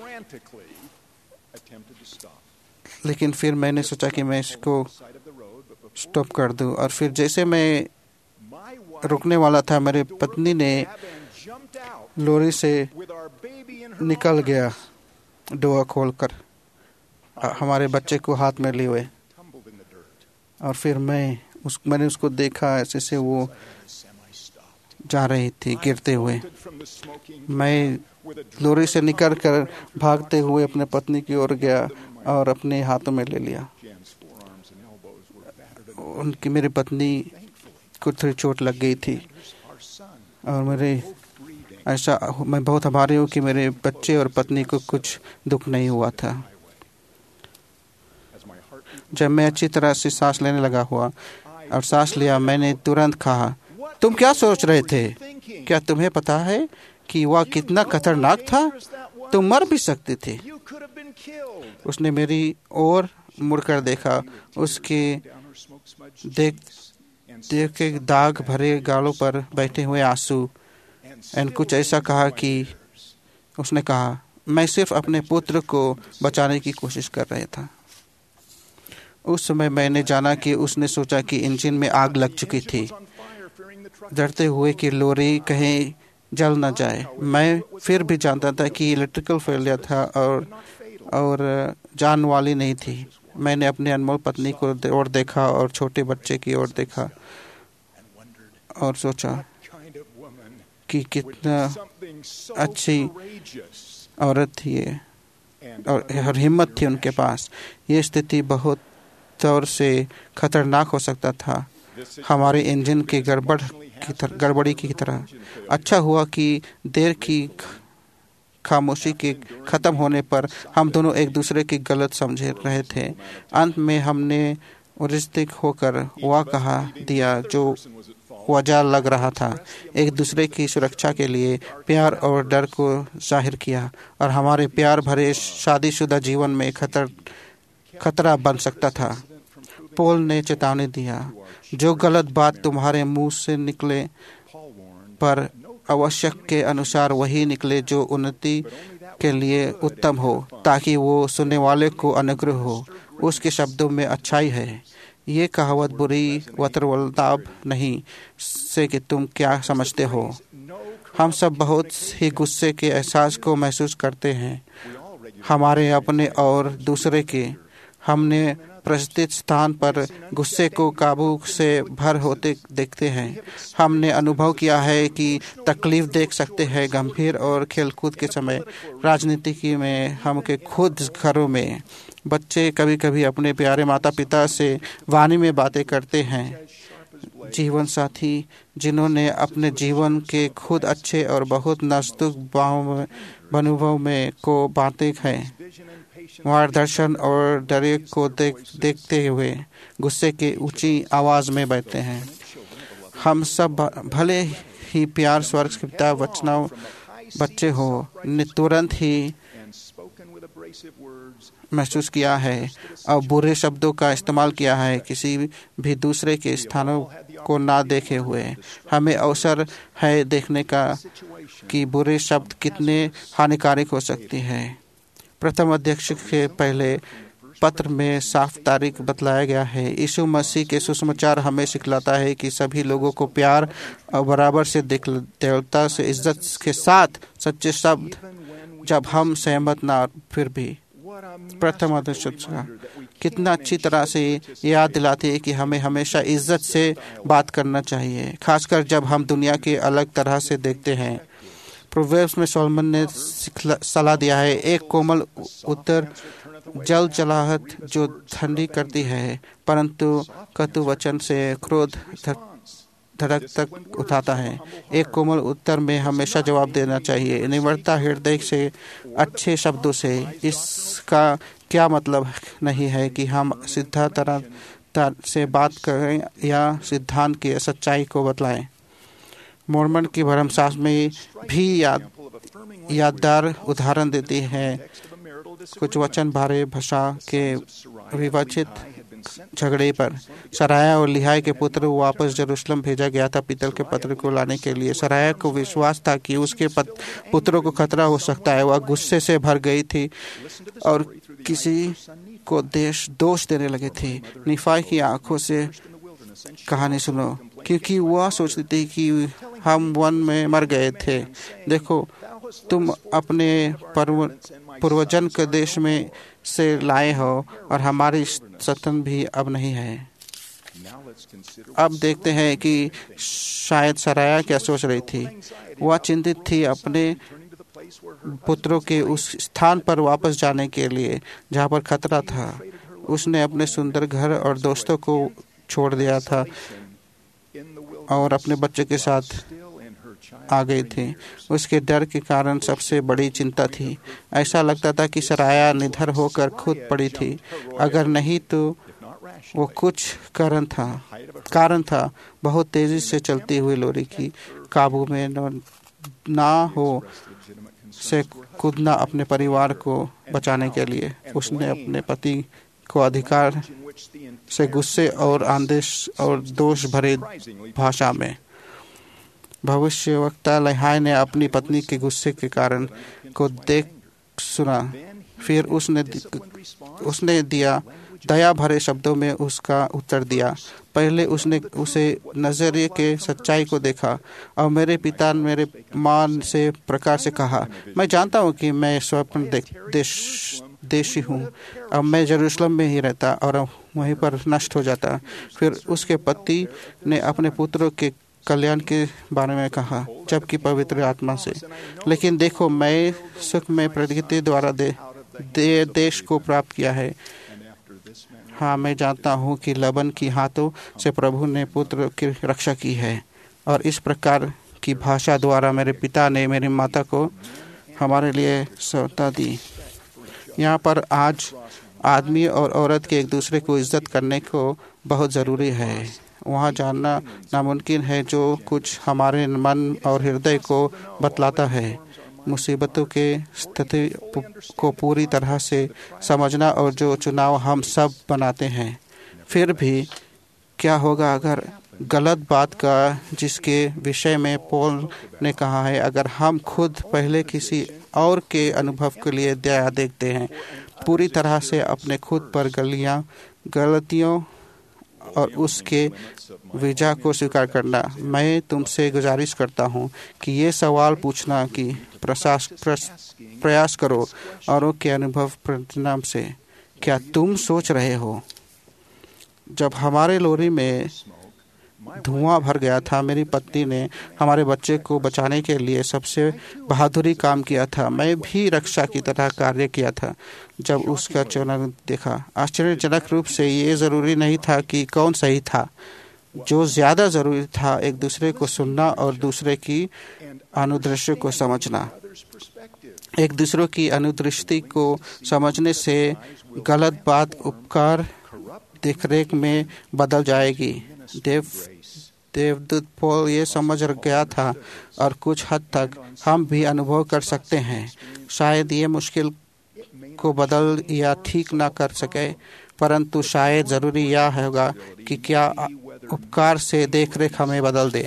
लेकिन फिर मैंने सोचा कि मैं इसको स्टॉप कर दूं। और फिर जैसे मैं रुकने वाला था, मेरी पत्नी ने लोरी से निकल गया डोर खोलकर हमारे बच्चे को हाथ में लिए हुए। और फिर मैंने उसको देखा ऐसे से वो जा रही थी गिरते हुए। मैं लोरी से निकल कर भागते हुए अपने पत्नी की ओर गया और अपने हाथों में ले लिया। उनकी मेरी पत्नी को थोड़ी चोट लग गई थी और मैं बहुत आभारी हूँ कि मेरे बच्चे और पत्नी को कुछ दुख नहीं हुआ था। जब मैं अच्छी तरह से सांस लेने लगा हुआ और सांस लिया, मैंने तुरंत कहा, तुम क्या सोच रहे थे? क्या तुम्हें पता है कि वह कितना खतरनाक था? तुम मर भी सकते थे। उसने मेरी ओर मुड़कर देखा। उसके देख के दाग भरे गालों पर बैठे हुए आंसू और कुछ ऐसा कहा कि उसने कहा, मैं सिर्फ अपने पुत्र को बचाने की कोशिश कर रहा था। उस समय मैंने जाना कि उसने सोचा कि इंजन में आग लग चुकी थी, डरते हुए कि लोरी कहीं जल न जाए। मैं फिर भी जानता था कि इलेक्ट्रिकल फेलियर था और जान वाली नहीं थी। मैंने अपने अनमोल पत्नी को और देखा और छोटे बच्चे की ओर देखा और सोचा कि कितना अच्छी औरत थी और हिम्मत थी उनके पास। ये स्थिति बहुत तौर से खतरनाक हो सकता था, हमारे इंजन की गड़बड़ी की तरह। अच्छा हुआ कि देर की खामोशी के खत्म होने पर हम दोनों एक दूसरे की गलत समझ रहे थे। अंत में हमने रिश्ते होकर वह कहा दिया जो वजह लग रहा था। एक दूसरे की सुरक्षा के लिए प्यार और डर को जाहिर किया और हमारे प्यार भरे शादीशुदा जीवन में खतरा बन सकता था। पॉल ने चेतावनी दिया, जो गलत बात तुम्हारे मुंह से निकले पर आवश्यक के अनुसार वही निकले जो उन्नति के लिए उत्तम हो, ताकि वो सुनने वाले को अनुग्रह हो। उसके शब्दों में अच्छाई है। ये कहावत बुरी वतरवलताब नहीं से कि तुम क्या समझते हो। हम सब बहुत ही गुस्से के एहसास को महसूस करते हैं, हमारे अपने और दूसरे के। हमने प्रतिष्ठित स्थान पर गुस्से को काबू से भर होते देखते हैं। हमने अनुभव किया है कि तकलीफ देख सकते हैं गंभीर और खेलकूद के समय। राजनीति में हम के खुद घरों में बच्चे कभी कभी अपने प्यारे माता पिता से वाणी में बातें करते हैं जीवन साथी जिन्होंने अपने जीवन के खुद अच्छे और बहुत नज़दीक अनुभव में को बातें हैं, मार्गदर्शन और डर को देखते हुए गुस्से के ऊंची आवाज में बैठते हैं। हम सब भले ही प्यार स्वर्ग के पिता बच्चे हो ने तुरंत ही महसूस किया है और बुरे शब्दों का इस्तेमाल किया है, किसी भी दूसरे के स्थानों को ना देखे हुए। हमें अवसर है देखने का कि बुरे शब्द कितने हानिकारक हो सकते हैं। प्रथम अध्यक्ष के पहले पत्र में साफ तारीख बतलाया गया है। यीशु मसीह के सुसमाचार हमें सिखलाता है कि सभी लोगों को प्यार और बराबर से देवता से इज्जत के साथ सच्चे शब्द जब हम सहमत ना फिर भी। प्रथम अध्यक्ष कितना अच्छी तरह से याद दिलाती है कि हमें हमेशा इज्जत से बात करना चाहिए, खासकर जब हम दुनिया के अलग तरह से देखते हैं। प्रोवेर्ब्स में सोलोमन ने सलाह दिया है, एक कोमल उत्तर जल जलाहट जो ठंडी करती है, परंतु कटु वचन से क्रोध धड़क तक उठाता है। एक कोमल उत्तर में हमेशा जवाब देना चाहिए, निम्रता हृदय से अच्छे शब्दों से। इसका क्या मतलब नहीं है कि हम सीधा तरह से बात करें या सिद्धांत की सच्चाई को बतलाएं। मोर्मन की भरमसास में भी यादगार उदाहरण देती है। कुछ वचन भारे भाषा के विवाचित झगड़े पर सराया और लिहाई के पुत्र वापस यरूशलेम भेजा गया था पीतल के पत्र को लाने के लिए। सराया को विश्वास था कि उसके पुत्रों को खतरा हो सकता है। वह गुस्से से भर गई थी और किसी को दोष देने लगे थे। निफाई की आंखों से कहानी सुनो, क्योंकि वह सोचती थी कि हम वन में मर गए थे। देखो, तुम अपने पूर्वजन के देश में से लाए हो और हमारी सतन भी अब नहीं है। अब देखते हैं कि शायद सराया क्या सोच रही थी। वह चिंतित थी अपने पुत्रों के उस स्थान पर वापस जाने के लिए जहाँ पर खतरा था। उसने अपने सुंदर घर और दोस्तों को छोड़ दिया था और अपने बच्चे के साथ आ गई थी। उसके डर के कारण सबसे बड़ी चिंता थी। ऐसा लगता था कि सराया निडर होकर खुद पड़ी थी। अगर नहीं तो वो कुछ कारण था। बहुत तेजी से चलती हुई लोरी की काबू में ना हो से कूदना अपने परिवार को बचाने के लिए। उसने अपने पति को अधिकार से गुस्से और आदेश और दोष भरे भाषा में। भविष्यवक्ता लहाय ने अपनी पत्नी के गुस्से के कारण को देख सुना। फिर उसने दिया दया भरे शब्दों में उसका उत्तर दिया। पहले उसने उसे नजरिए के सच्चाई को देखा और मेरे पिता मेरे माँ से प्रकार से कहा, मैं जानता हूँ कि मैं स्वप्न देशी हूँ। अब मैं यरूशलेम में ही रहता और वहीं पर नष्ट हो जाता। फिर उसके पति ने अपने पुत्रों के कल्याण के बारे में कहा, जबकि पवित्र आत्मा से। लेकिन देखो, मैं सुख में प्रगति द्वारा देश को प्राप्त किया है। हाँ, मैं जानता हूँ कि लबन की हाथों से प्रभु ने पुत्र की रक्षा की है और इस प्रकार की भाषा द्वारा मेरे पिता ने मेरी माता को हमारे लिए सौता दी। यहाँ पर आज आदमी और औरत के एक दूसरे को इज्जत करने को बहुत ज़रूरी है। वहाँ जानना नामुमकिन है जो कुछ हमारे मन और हृदय को बतलाता है। मुसीबतों के स्थिति को पूरी तरह से समझना और जो चुनाव हम सब बनाते हैं। फिर भी क्या होगा अगर गलत बात का जिसके विषय में पॉल ने कहा है, अगर हम खुद पहले किसी और के अनुभव के लिए दया देखते हैं, पूरी तरह से अपने खुद पर गलतियों और उसके विजय को स्वीकार करना। मैं तुमसे गुजारिश करता हूँ कि ये सवाल पूछना कि प्रयास करो औरों के अनुभव परिणाम से। क्या तुम सोच रहे हो, जब हमारे लोरी में धुआं भर गया था, मेरी पत्नी ने हमारे बच्चे को बचाने के लिए सबसे बहादुरी काम किया था। मैं भी रक्षा की तरह कार्य किया था। जब उसका चुनाव देखा, आश्चर्यजनक रूप से ये जरूरी नहीं था कि कौन सही था। जो ज़्यादा ज़रूरी था एक दूसरे को सुनना और दूसरे की अनुदृष्टि को समझना। एक दूसरे की अनुदृष्टि को समझने से गलत बात उपकार देखरेख में बदल जाएगी। देवदूत पॉल ये समझ गया था और कुछ हद तक हम भी अनुभव कर सकते हैं। शायद ये मुश्किल को बदल या ठीक ना कर सके, परंतु शायद ज़रूरी यह होगा कि क्या उपकार से देखरेख हमें बदल दे।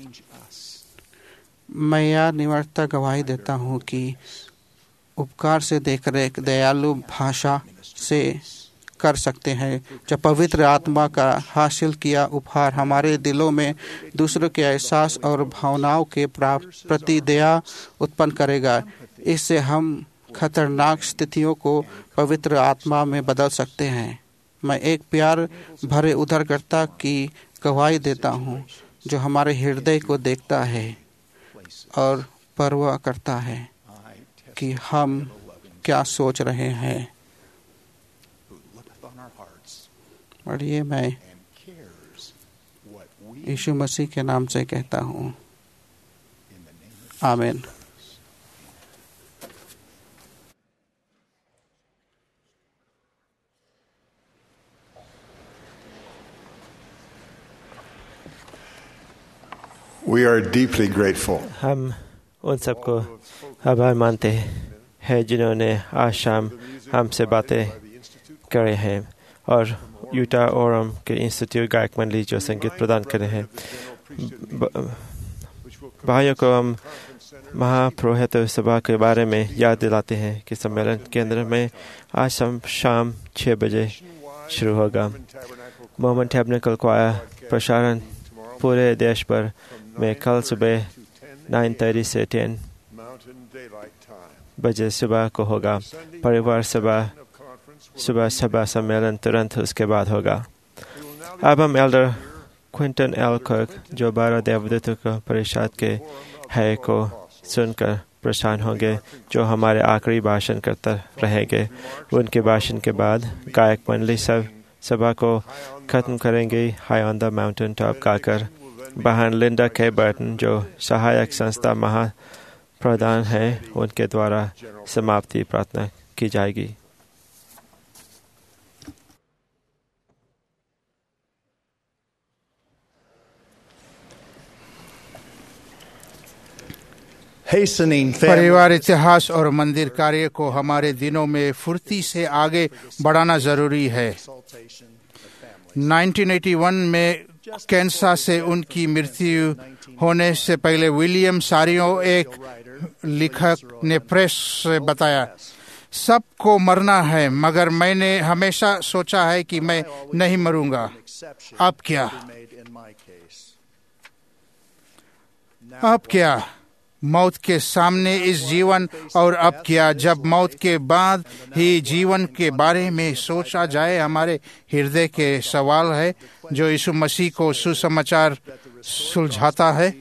मैं यह निम्रता गवाही देता हूँ कि उपकार से देखरेख दयालु भाषा से कर सकते हैं, जब पवित्र आत्मा का हासिल किया उपहार हमारे दिलों में दूसरों के एहसास और भावनाओं के प्रति दया उत्पन्न करेगा। इससे हम खतरनाक स्थितियों को पवित्र आत्मा में बदल सकते हैं। मैं एक प्यार भरे उद्धारकर्ता की गवाही देता हूँ जो हमारे हृदय को देखता है और परवाह करता है कि हम क्या सोच रहे हैं। और ये मैं यीशु मसीह के नाम से कहता हूँ, आमीन। We are deeply grateful हम उन सबको आभार मानते हैं जिन्होंने आज शाम हमसे बातें करे हैं और यूटा ओरम के इंस्टीट्यूट गायक मंडली जो संगीत प्रदान कर रहे हैं। भाइयों को हम महापुरोहित सभा के बारे में याद दिलाते हैं कि सम्मेलन केंद्र में आज शाम 6 बजे शुरू होगा। मोहम्मद टैबरनेकल क्वायर प्रसारण पूरे देश भर में कल सुबह 9:30 से 10 बजे सुबह को होगा। परिवार सुबह सभा सम्मेलन तुरंत उसके बाद होगा। अब हम एल्डर क्विंटन एल कर्क जो 12 देवदूतों को परिषद के है को सुनकर प्रसन्न होंगे, जो हमारे आखिरी भाषण करते रहेंगे। उनके भाषण के बाद गायक मंडली सभा को खत्म करेंगे high on the mountain top गाकर। बहन लिंडा के बर्टन जो सहायक संस्था महाप्रधान है, उनके द्वारा समाप्ति प्रार्थना की जाएगी। परिवार इतिहास और मंदिर कार्य को हमारे दिनों में फुर्ती से आगे बढ़ाना जरूरी है। 1981 में कैंसर से उनकी मृत्यु होने से पहले विलियम सारियो एक लेखक ने प्रेस से बताया, सबको मरना है मगर मैंने हमेशा सोचा है कि मैं नहीं मरूंगा। अब क्या मौत के सामने इस जीवन, और अब क्या जब मौत के बाद ही जीवन के बारे में सोचा जाए। हमारे हृदय के सवाल है जो यीशु मसीह को सुसमाचार सुलझाता है।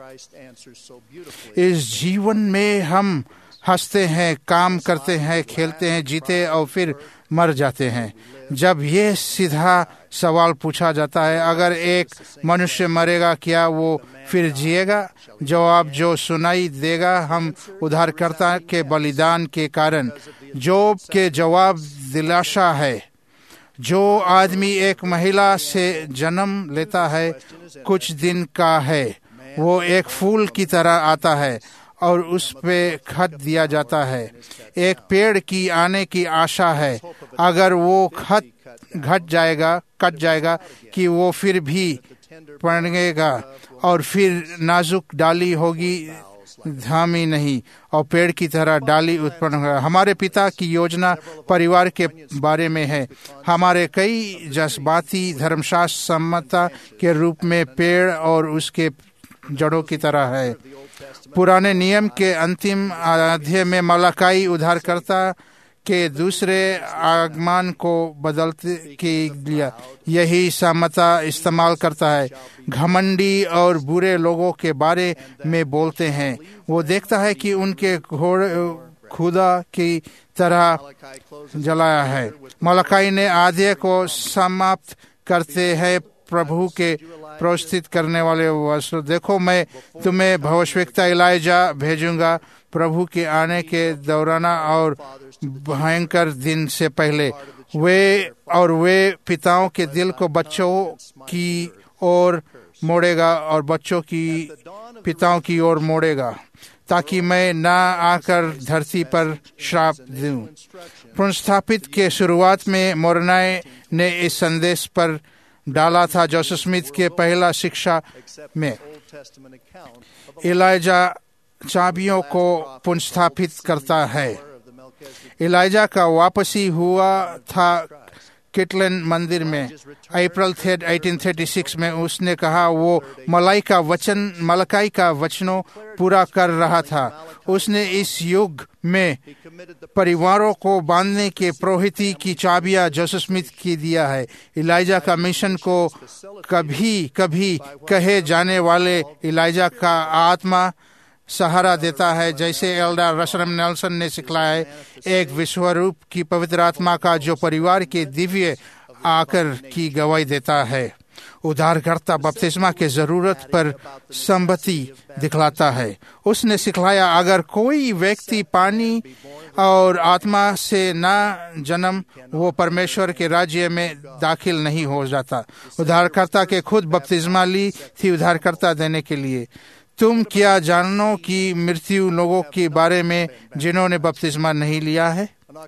इस जीवन में हम हंसते हैं, काम करते हैं, खेलते हैं, जीते और फिर मर जाते हैं। जब ये सीधा सवाल पूछा जाता है, अगर एक मनुष्य मरेगा क्या वो फिर जिएगा? जवाब जो सुनाई देगा हम उद्धारकर्ता के बलिदान के कारण। जोब के जवाब दिलासा है। जो आदमी एक महिला से जन्म लेता है कुछ दिन का है, वो एक फूल की तरह आता है और उस पे खत दिया जाता है। एक पेड़ की आने की आशा है। अगर वो कट जाएगा कि वो फिर भी पड़ेगा और फिर नाजुक डाली होगी, धामी नहीं, और पेड़ की तरह डाली उत्पन्न होगा। हमारे पिता की योजना परिवार के बारे में है। हमारे कई जज्बाती धर्मशास्त्र सम्मता के रूप में पेड़ और उसके जड़ों की तरह है। पुराने नियम के अंतिम अध्याय में मलाकी उद्धारकर्ता के दूसरे आगमन को बदलते के लिए यही सम्मता इस्तेमाल करता है। घमंडी और बुरे लोगों के बारे में बोलते हैं। वो देखता है कि उनके घोड़े खुदा की तरह जलाया है। मलाकी ने आधे को समाप्त करते हैं प्रभु के प्रोत्साहित करने वाले वस्त्र। देखो, मैं तुम्हें भविष्यवक्ता इलाइजा भेजूंगा प्रभु के आने के दौरान और भयंकर दिन से पहले। वे पिताओं के दिल को बच्चों की ओर मोड़ेगा और बच्चों की पिताओं की ओर मोड़ेगा, ताकि मैं ना आकर धरती पर श्राप दूं। पुनर्स्थापित के शुरुआत में मोरनाय ने इस संदेश पर डाला था। जोसेफ स्मिथ के पहला शिक्षा में इलाइजा चाबियों को पुनर्स्थापित करता है। इलाइजा का वापसी हुआ था किटलन मंदिर में अप्रैल 3, 1836 में। उसने कहा वो मलाकी का वचनों पूरा कर रहा था। उसने इस युग में परिवारों को बांधने के पुरोहिती की चाबियां जोसेफ स्मिथ की दिया है। इलाइजा का मिशन को कभी कभी कहे जाने वाले इलाइजा का आत्मा सहारा देता है, जैसे एल्डर रसरम नेल्सन ने सिखलाया है, एक विश्वरूप की पवित्र आत्मा का जो परिवार के दिव्य आकर की गवाही देता है। उद्धारकर्ता बपतिस्मा के जरूरत पर संमति दिखलाता है। उसने सिखलाया, अगर कोई व्यक्ति पानी और आत्मा से ना जन्म, वो परमेश्वर के राज्य में दाखिल नहीं हो जाता। उद्धारकर्ता के खुद बपतिस्मा ली थी उद्धारकर्ता देने के लिए। तुम क्या जानो कि मृत्यु लोगों के बारे में जिन्होंने बपतिस्मा नहीं लिया है?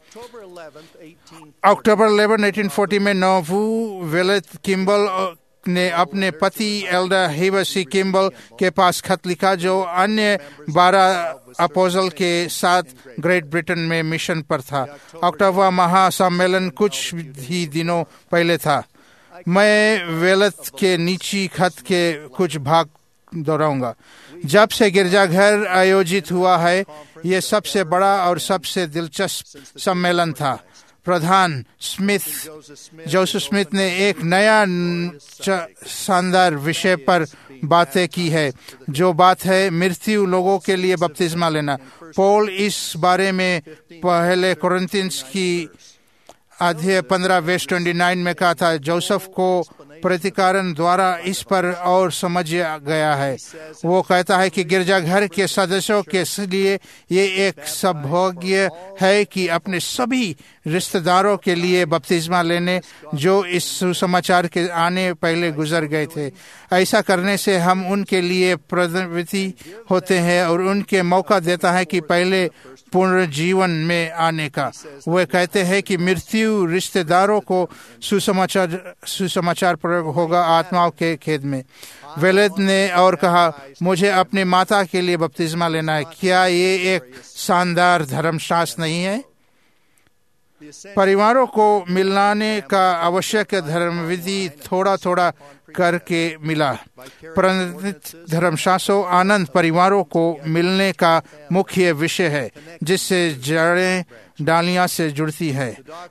अक्टूबर 11, 1840 में नोवू वेलेट किम्बल ने अपने पति एल्डर हेवर्सी किम्बल के पास खत लिखा, जो अन्य 12 अपोस्टल के साथ ग्रेट ब्रिटेन में मिशन पर था। अक्टूबर महासम्मेलन कुछ ही दिनों पहले था। मैं वेलेट के नीचे खत के कुछ भाग दोहराऊंगा। जब से गिरजाघर आयोजित हुआ है, यह सबसे बड़ा और सबसे दिलचस्प सम्मेलन था। प्रधान जोसेफ स्मिथ ने एक नया शानदार विषय पर बातें की है, जो बात है मृत्यु लोगों के लिए बपतिस्मा लेना। पौल इस बारे में पहले कोरिन्थियंस की अध्याय 15 वर्ष 29 में कहा था। जोसेफ को प्रतिकारण द्वारा इस पर और समझ गया है। वो कहता है कि गिरजाघर के सदस्यों के लिए ये एक सौभाग्य है कि अपने सभी रिश्तेदारों के लिए बपतिस्मा लेने, जो इस सुसमाचार के आने पहले गुजर गए थे। ऐसा करने से हम उनके लिए प्रवृत्ति होते हैं और उनके मौका देता है कि पहले पुनर्जीवन में आने का। वे कहते हैं कि मृत्यु रिश्तेदारों को सुसमाचार प्रयोग होगा आत्माओं के खेद में। वेलेट ने और कहा, मुझे अपनी माता के लिए बपतिस्मा लेना है। क्या ये एक शानदार धर्मशास्त्र नहीं है? परिवारों को मिलाने का आवश्यक धर्मविधि थोड़ा थोड़ा करके मिला। परंतु धर्मशास्त्रों आनंद परिवारों को मिलने का मुख्य विषय है, जिससे जड़ें डालियां से जुड़ती है।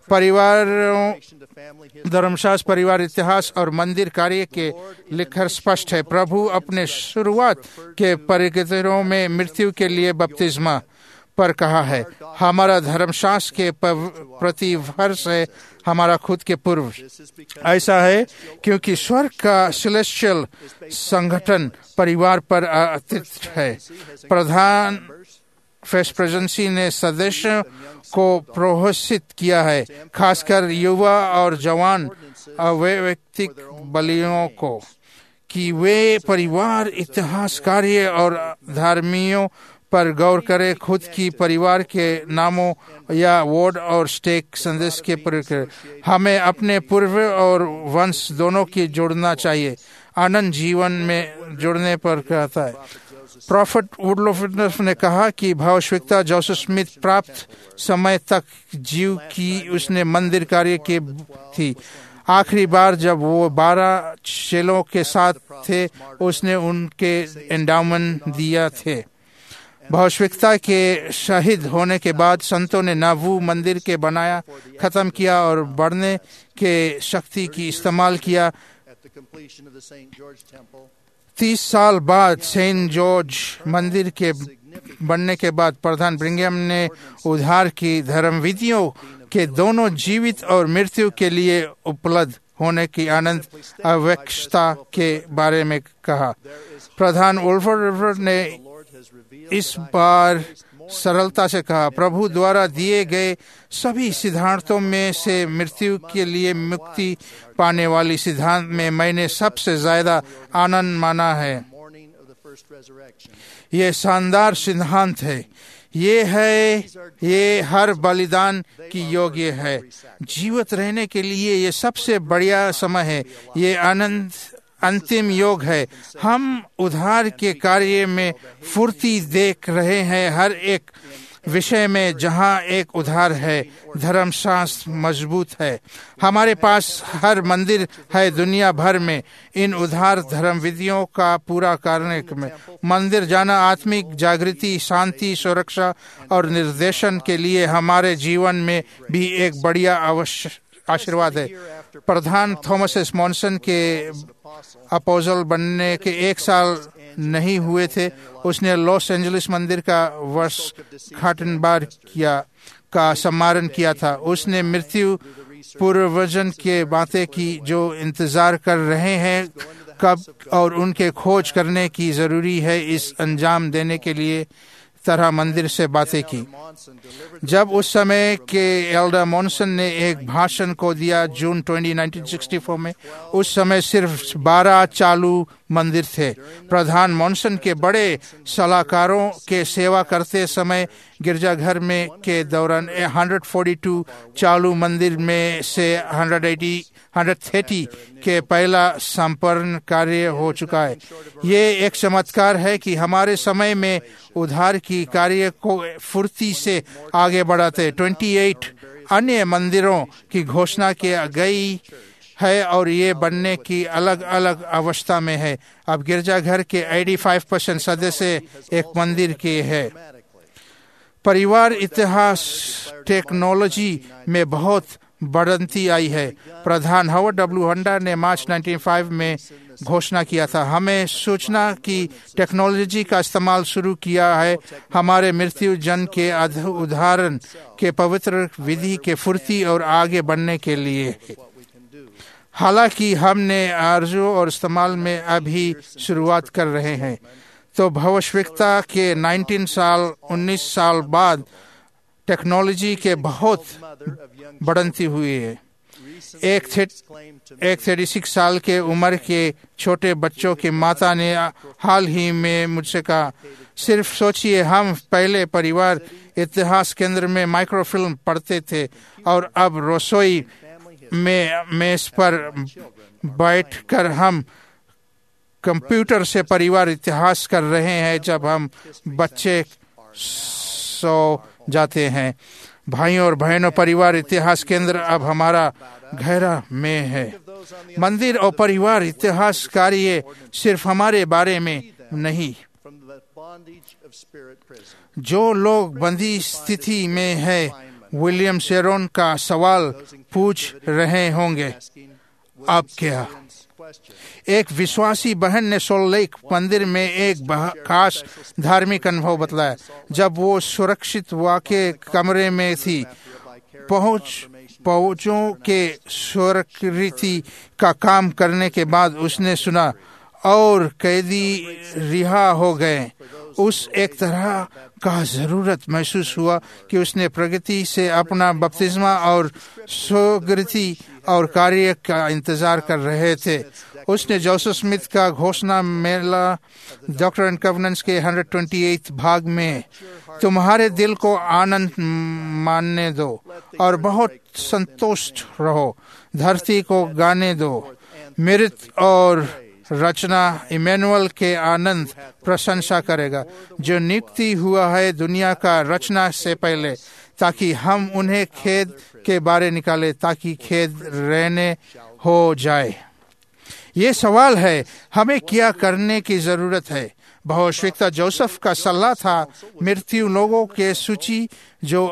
धर्मशास्त्र परिवार इतिहास और मंदिर कार्य के लिखकर स्पष्ट है। प्रभु अपने शुरुआत के परिकथनों में मृत्यु के लिए बपतिस्मा पर कहा है। हमारा धर्मशास्त्र के प्रति वर्ष है हमारा खुद के पूर्व। ऐसा है क्योंकि स्वर्ग का सेलेस्टियल संगठन परिवार पर आधारित है। प्रधान फेस्ट प्रेजेंसी ने सदस्यों को प्रोत्साहित किया है, खासकर युवा और जवान अवैयक्तिक बलियों को, कि वे परिवार इतिहास कार्य और धार्मियों पर गौर करें। खुद की परिवार के नामों या वोट और स्टेक संदेश के पर हमें अपने पूर्व और वंश दोनों की जोड़ना चाहिए। आनंद जीवन में जुड़ने पर कहता है। प्रॉफिट वुडलॉफ ने कहा कि भविष्यवक्ता जोसेफ स्मिथ प्राप्त समय तक जीव की उसने मंदिर कार्य की थी। आखिरी बार जब वो 12 चेलों के साथ थे, उसने उनके एंडाउमेंट दिया थे। भविष्यवक्ता के शहीद होने के बाद संतों ने नावू मंदिर के बनाया खत्म किया और बढ़ने के शक्ति की इस्तेमाल किया। 30 साल बाद सेंट जॉर्ज मंदिर के बनने के बाद प्रधान ब्रिंघम ने उद्धार की धर्मविधियों के दोनों जीवित और मृत्यु के लिए उपलब्ध होने की आनंद आवश्यकता के बारे में कहा। प्रधान ओल्फर ने इस बार सरलता से कहा, प्रभु द्वारा दिए गए सभी सिद्धांतों में से मृत्यु के लिए मुक्ति पाने वाली सिद्धांत में मैंने सबसे ज्यादा आनंद माना है। ये शानदार सिद्धांत है। ये हर बलिदान की योग्य है। जीवित रहने के लिए ये सबसे बढ़िया समय है। ये आनंद अंतिम योग है। हम उद्धार के कार्य में फुर्ती देख रहे हैं। हर एक विषय में जहाँ एक उद्धार है, धर्मशास्त्र मजबूत है। हमारे पास हर मंदिर है दुनिया भर में इन उद्धार धर्म विधियों का पूरा करने में। मंदिर जाना आत्मिक जागृति, शांति, सुरक्षा और निर्देशन के लिए हमारे जीवन में भी एक बढ़िया आशीर्वाद है। प्रधान थॉमस एस मॉनसन के अपोजल बनने के 1 साल नहीं हुए थे, उसने लॉस एंजलिस मंदिर का वर्षगांठ का सम्मान किया था। उसने मृत्यु पूर्वजन के बातें की जो इंतजार कर रहे हैं कब और उनके खोज करने की जरूरी है, इस अंजाम देने के लिए तरह मंदिर से बातें की। जब उस समय के एल्डर मॉनसन ने एक भाषण को दिया जून 20, 1964 में, उस समय सिर्फ 12 चालू मंदिर थे। प्रधान मॉनसन के बड़े सलाहकारों के सेवा करते समय गिरजाघर में के दौरान 142 चालू मंदिर में से 130 के पहला संपूर्ण कार्य हो चुका है। ये एक चमत्कार है कि हमारे समय में उद्धार की कार्य को फुर्ती से आगे बढ़ाते 28 अन्य मंदिरों की घोषणा की गई है और ये बनने की अलग अलग अवस्था में है। अब गिरजाघर के 85% सदस्य एक मंदिर के है। परिवार इतिहास टेक्नोलॉजी में बहुत बढ़ती आई है। प्रधान हावर्ड डब्ल्यू हंडा ने मार्च 1995 में घोषणा किया था, हमें सूचना की टेक्नोलॉजी का इस्तेमाल शुरू किया है हमारे मृत्यु जन के उदाहरण के पवित्र विधि के फुर्ती और आगे बढ़ने के लिए। हालांकि हमने आरजू और इस्तेमाल में अभी शुरुआत कर रहे हैं, तो भविष्यवक्ता के 19 साल बाद टेक्नोलॉजी के बहुत बढ़ती हुई है। एक 36 साल के उम्र के छोटे बच्चों की माता ने हाल ही में मुझसे कहा, सिर्फ सोचिए, हम पहले परिवार इतिहास केंद्र में माइक्रोफिल्म पढ़ते थे और अब रसोई में मेज पर बैठकर हम कंप्यूटर से परिवार इतिहास कर रहे हैं जब हम बच्चे सो जाते हैं। भाइयों और बहनों, परिवार इतिहास केंद्र अब हमारा गहरा में है। मंदिर और परिवार इतिहास कार्य सिर्फ हमारे बारे में नहीं, जो लोग बंदी स्थिति में है विलियम शेरोन का सवाल पूछ रहे होंगे, अब क्या? एक विश्वासी बहन ने सोल्ट लेक मंदिर में एक खास धार्मिक अनुभव बतलाया। जब वो सुरक्षित वाक़े कमरे में थी, पहुंचों के सुरक्षित का काम करने के बाद उसने सुना और कैदी रिहा हो गए। उस एक तरह का जरूरत महसूस हुआ कि उसने प्रगति से अपना बपतिस्मा और सुगृति और कार्य का इंतजार कर रहे थे। उसने जोसेफ स्मिथ का घोषणा मेला डॉक्टर एंड कवनेंट्स के 128 भाग में, तुम्हारे दिल को आनंद मानने दो और बहुत संतुष्ट रहो, धरती को गाने दो, मृत और रचना इमैनुअल के आनंद प्रशंसा करेगा, जो नियुक्ति हुआ है दुनिया का रचना से पहले, ताकि हम उन्हें खेद के बारे निकाले, ताकि खेद रहने हो जाए। ये सवाल है, हमें क्या करने की जरूरत है? भविष्यवक्ता जोसेफ का सलाह था, मृत्यु लोगों के सूची जो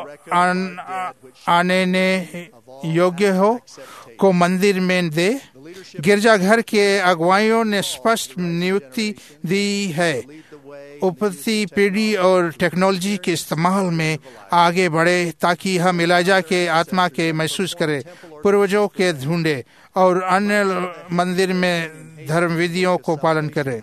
आने योग्य हो को मंदिर में दे। गिरजाघर के अगुवाइयों ने स्पष्ट नियुक्ति दी है उपती पीढ़ी और टेक्नोलॉजी के इस्तेमाल में आगे बढ़े ताकि हम इलाजा के आत्मा के महसूस करें, पूर्वजों के ढूंढे और अन्य मंदिर में धर्म विधियों को पालन करें।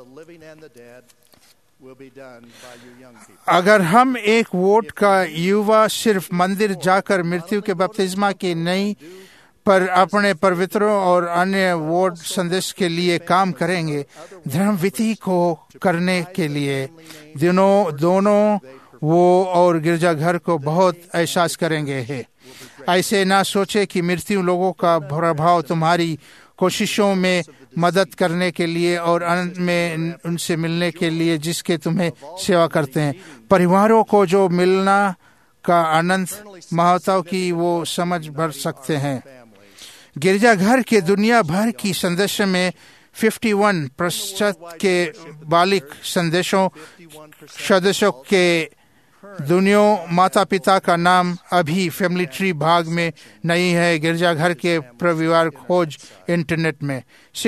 अगर हम एक वोट का युवा सिर्फ मंदिर जाकर मृत्यु के बपतिस्मा की नहीं पर अपने पवित्रों और अन्य वोट संदेश के लिए काम करेंगे, धर्म विधि को करने के लिए दोनों वो और गिरजाघर को बहुत एहसास करेंगे है। ऐसे ना सोचे कि मृत्यु लोगों का प्रभाव तुम्हारी कोशिशों में मदद करने के लिए और अंत में उनसे मिलने के लिए जिसके तुम्हें सेवा करते हैं। परिवारों को जो मिलना का आनंद महत्व की वो समझ भर सकते हैं। गिरजाघर के दुनिया भर की संदेश में 51% के बालिक सदस्यों के दुनिया माता पिता का नाम अभी फैमिली ट्री भाग में नहीं है। गिरजाघर के परिवार खोज इंटरनेट में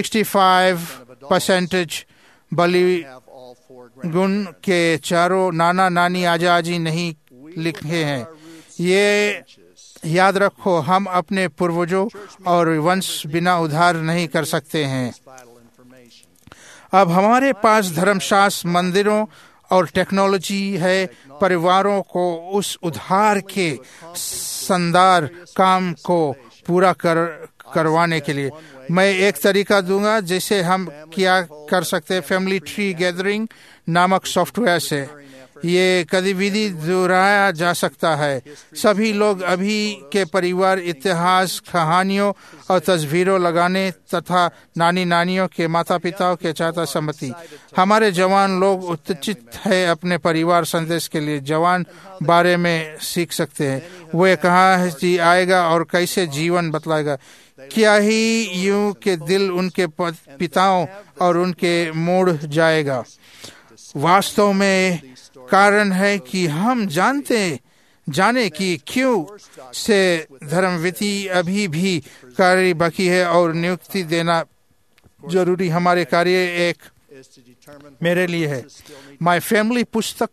65% बलि गुण के चारों नाना नानी आजा आजी नहीं लिखे हैं। ये याद रखो, हम अपने पूर्वजों और वंश बिना उद्धार नहीं कर सकते हैं। अब हमारे पास धर्मशास्त्र, मंदिरों और टेक्नोलॉजी है परिवारों को उस उद्धार के शानदार काम को पूरा करवाने के लिए। मैं एक तरीका दूंगा जैसे हम क्या कर सकते हैं। फैमिली ट्री गैदरिंग नामक सॉफ्टवेयर से ये गतिविधि दोहराया जा सकता है। सभी लोग अभी के परिवार इतिहास, कहानियों और तस्वीरों लगाने तथा नानी नानियों के माता पिताओं के चाहता सम्मति। हमारे जवान लोग उत्तेजित है अपने परिवार संदेश के लिए जवान बारे में सीख सकते हैं। वे कहाँ जी आएगा और कैसे जीवन बतलाएगा। क्या ही यूं के दिल उनके पिताओं और उनके मुड़ जाएगा। वास्तव में कारण है कि हम जाने कि क्यों से धर्मविधि अभी भी कार्य बाकी है और नियुक्ति देना जरूरी हमारे कार्य एक मेरे लिए है। माय फैमिली पुस्तक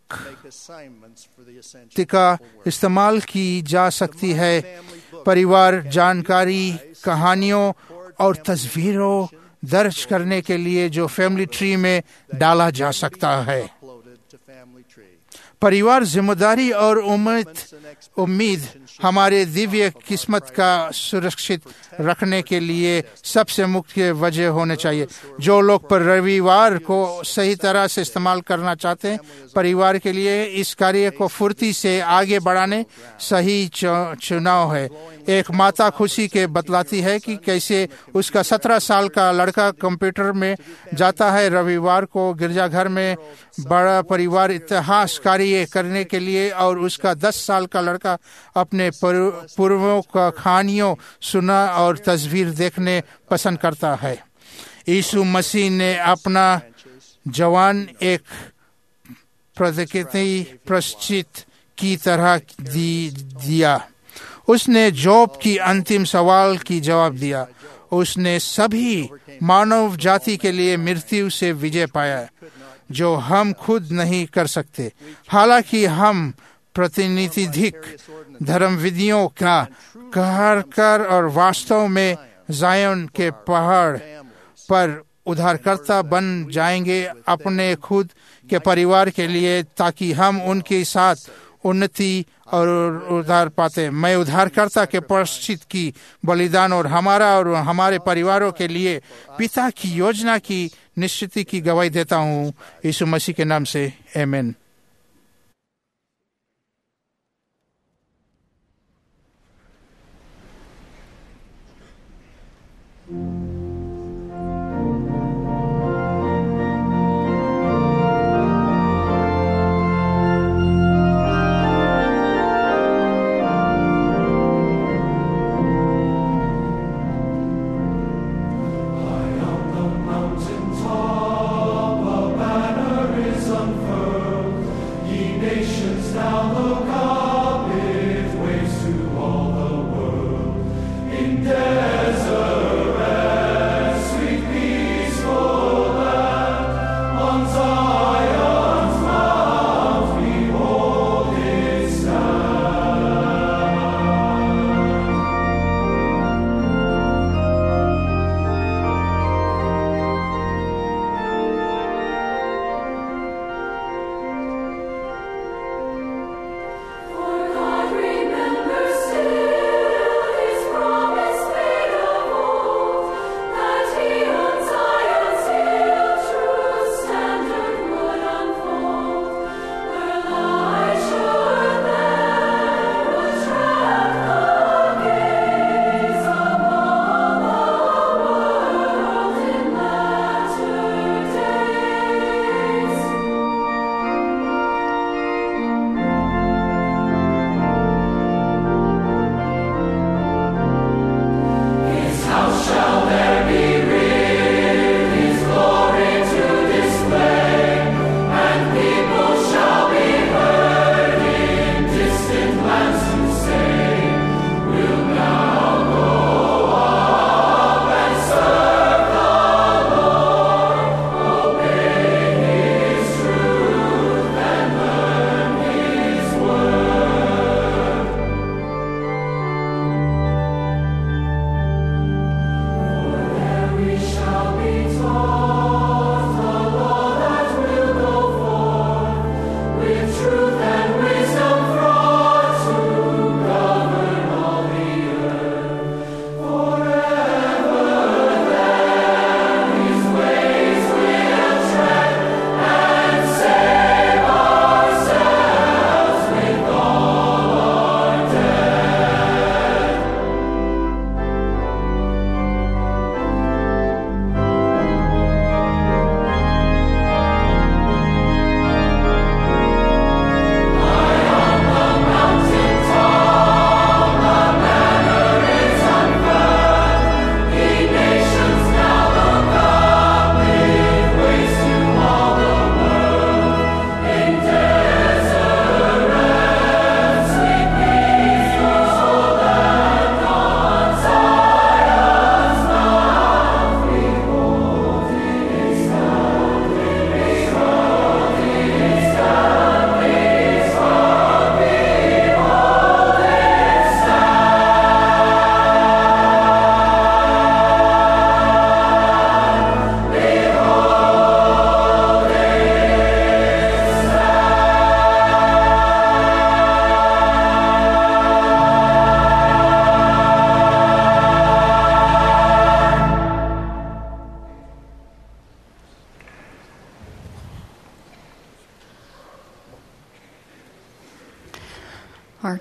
का इस्तेमाल की जा सकती है परिवार जानकारी, कहानियों और तस्वीरों दर्ज करने के लिए जो फैमिली ट्री में डाला जा सकता है। परिवार जिम्मेदारी और उम्मीद हमारे दिव्य किस्मत का सुरक्षित रखने के लिए सबसे मुख्य वजह होने चाहिए। जो लोग पर रविवार को सही तरह से इस्तेमाल करना चाहते हैं, परिवार के लिए इस कार्य को फुर्ती से आगे बढ़ाने सही चुनाव है। एक माता खुशी के बतलाती है कि कैसे उसका 17 साल का लड़का कंप्यूटर में जाता है रविवार को गिरजाघर में बड़ा परिवार इतिहास कार्य करने के लिए और उसका 10 साल का लड़का अपने पूर्वों का कहानियों सुना और तस्वीर देखने पसंद करता है। यीशु मसीह ने अपना जवान एक प्रायश्चित की तरह दिया। उसने जॉब की अंतिम सवाल की जवाब दिया। उसने सभी मानव जाति के लिए मृत्यु से विजय पाया जो हम खुद नहीं कर सकते। हालांकि हम प्रतिनिधिक धर्म विधियों का कर और वास्तव में जायन के पहाड़ पर उद्धारकर्ता बन जाएंगे अपने खुद के परिवार के लिए ताकि हम उनके साथ उन्नति और उद्धार पाते। मैं उद्धारकर्ता के प्रायश्चित की बलिदान और हमारे परिवारों के लिए पिता की योजना की निश्चिति की गवाही देता हूँ। यीशु मसीह के नाम से आमीन। Mountain top, a banner is unfurled.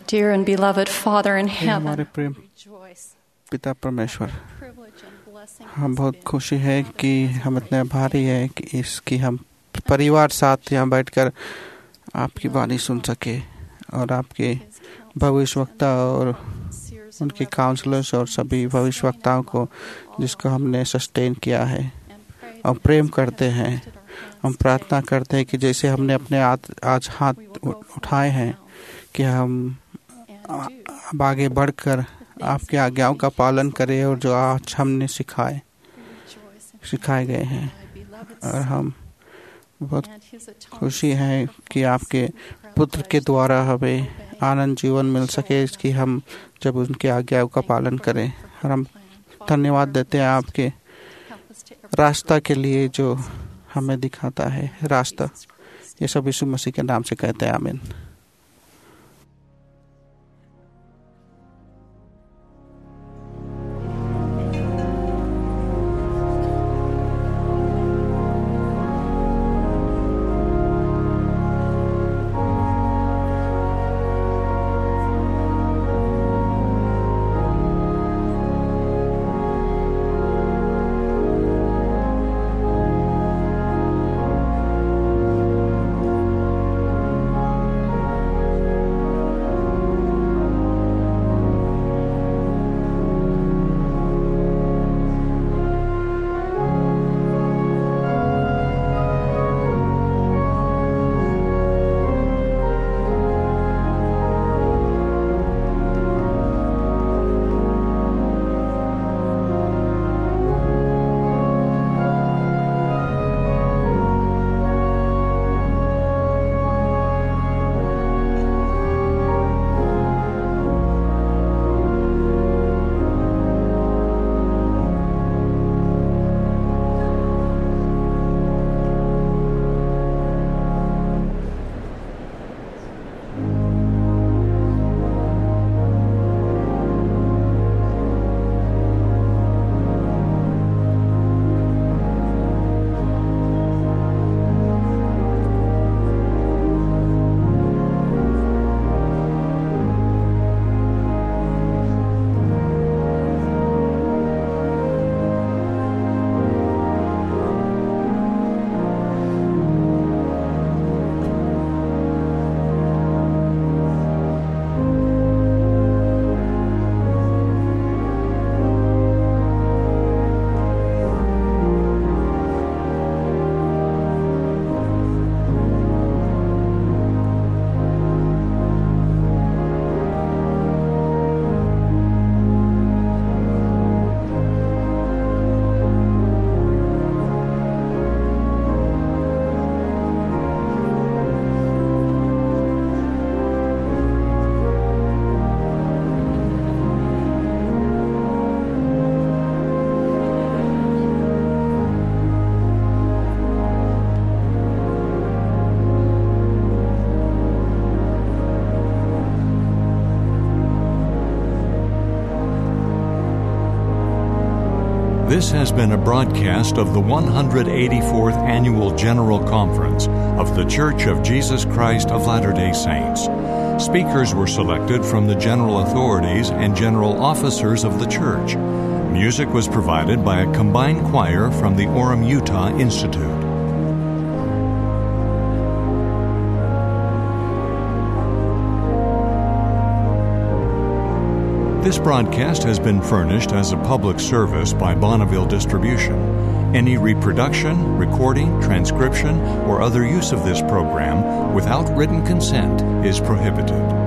Dear and beloved Father in हमारे heaven, प्रेम पिता परमेश्वर, privilege and blessing हम बहुत खुशी है कि हम इतने भारी है कि इसकी हम परिवार साथ यहाँ बैठकर आपकी वाणी सुन सके और आपके भविष्यवक्ता और उनके काउंसलर्स और सभी भविष्यवक्ताओं को जिसको हमने सस्टेन किया है और प्रेम करते हैं। हम प्रार्थना करते हैं कि जैसे हमने अपने आज हाथ उठाए हैं कि हम अब आगे बढ़कर आपके आज्ञाओं का पालन करें और जो आज हमने सिखाए गए हैं। और हम बहुत खुशी है कि आपके पुत्र के द्वारा हमें आनंद जीवन मिल सके कि हम जब उनके आज्ञाओं का पालन करें। और हम धन्यवाद देते हैं आपके रास्ता के लिए जो हमें दिखाता है रास्ता। ये सब यीशु मसीह के नाम से कहते हैं, आमीन। This has been a broadcast of the 184th Annual General Conference of The Church of Jesus Christ of Latter-day Saints. Speakers were selected from the general authorities and general officers of the church. Music was provided by a combined choir from the Orem, Utah Institute. This broadcast has been furnished as a public service by Bonneville Distribution. Any reproduction, recording, transcription, or other use of this program without written consent is prohibited.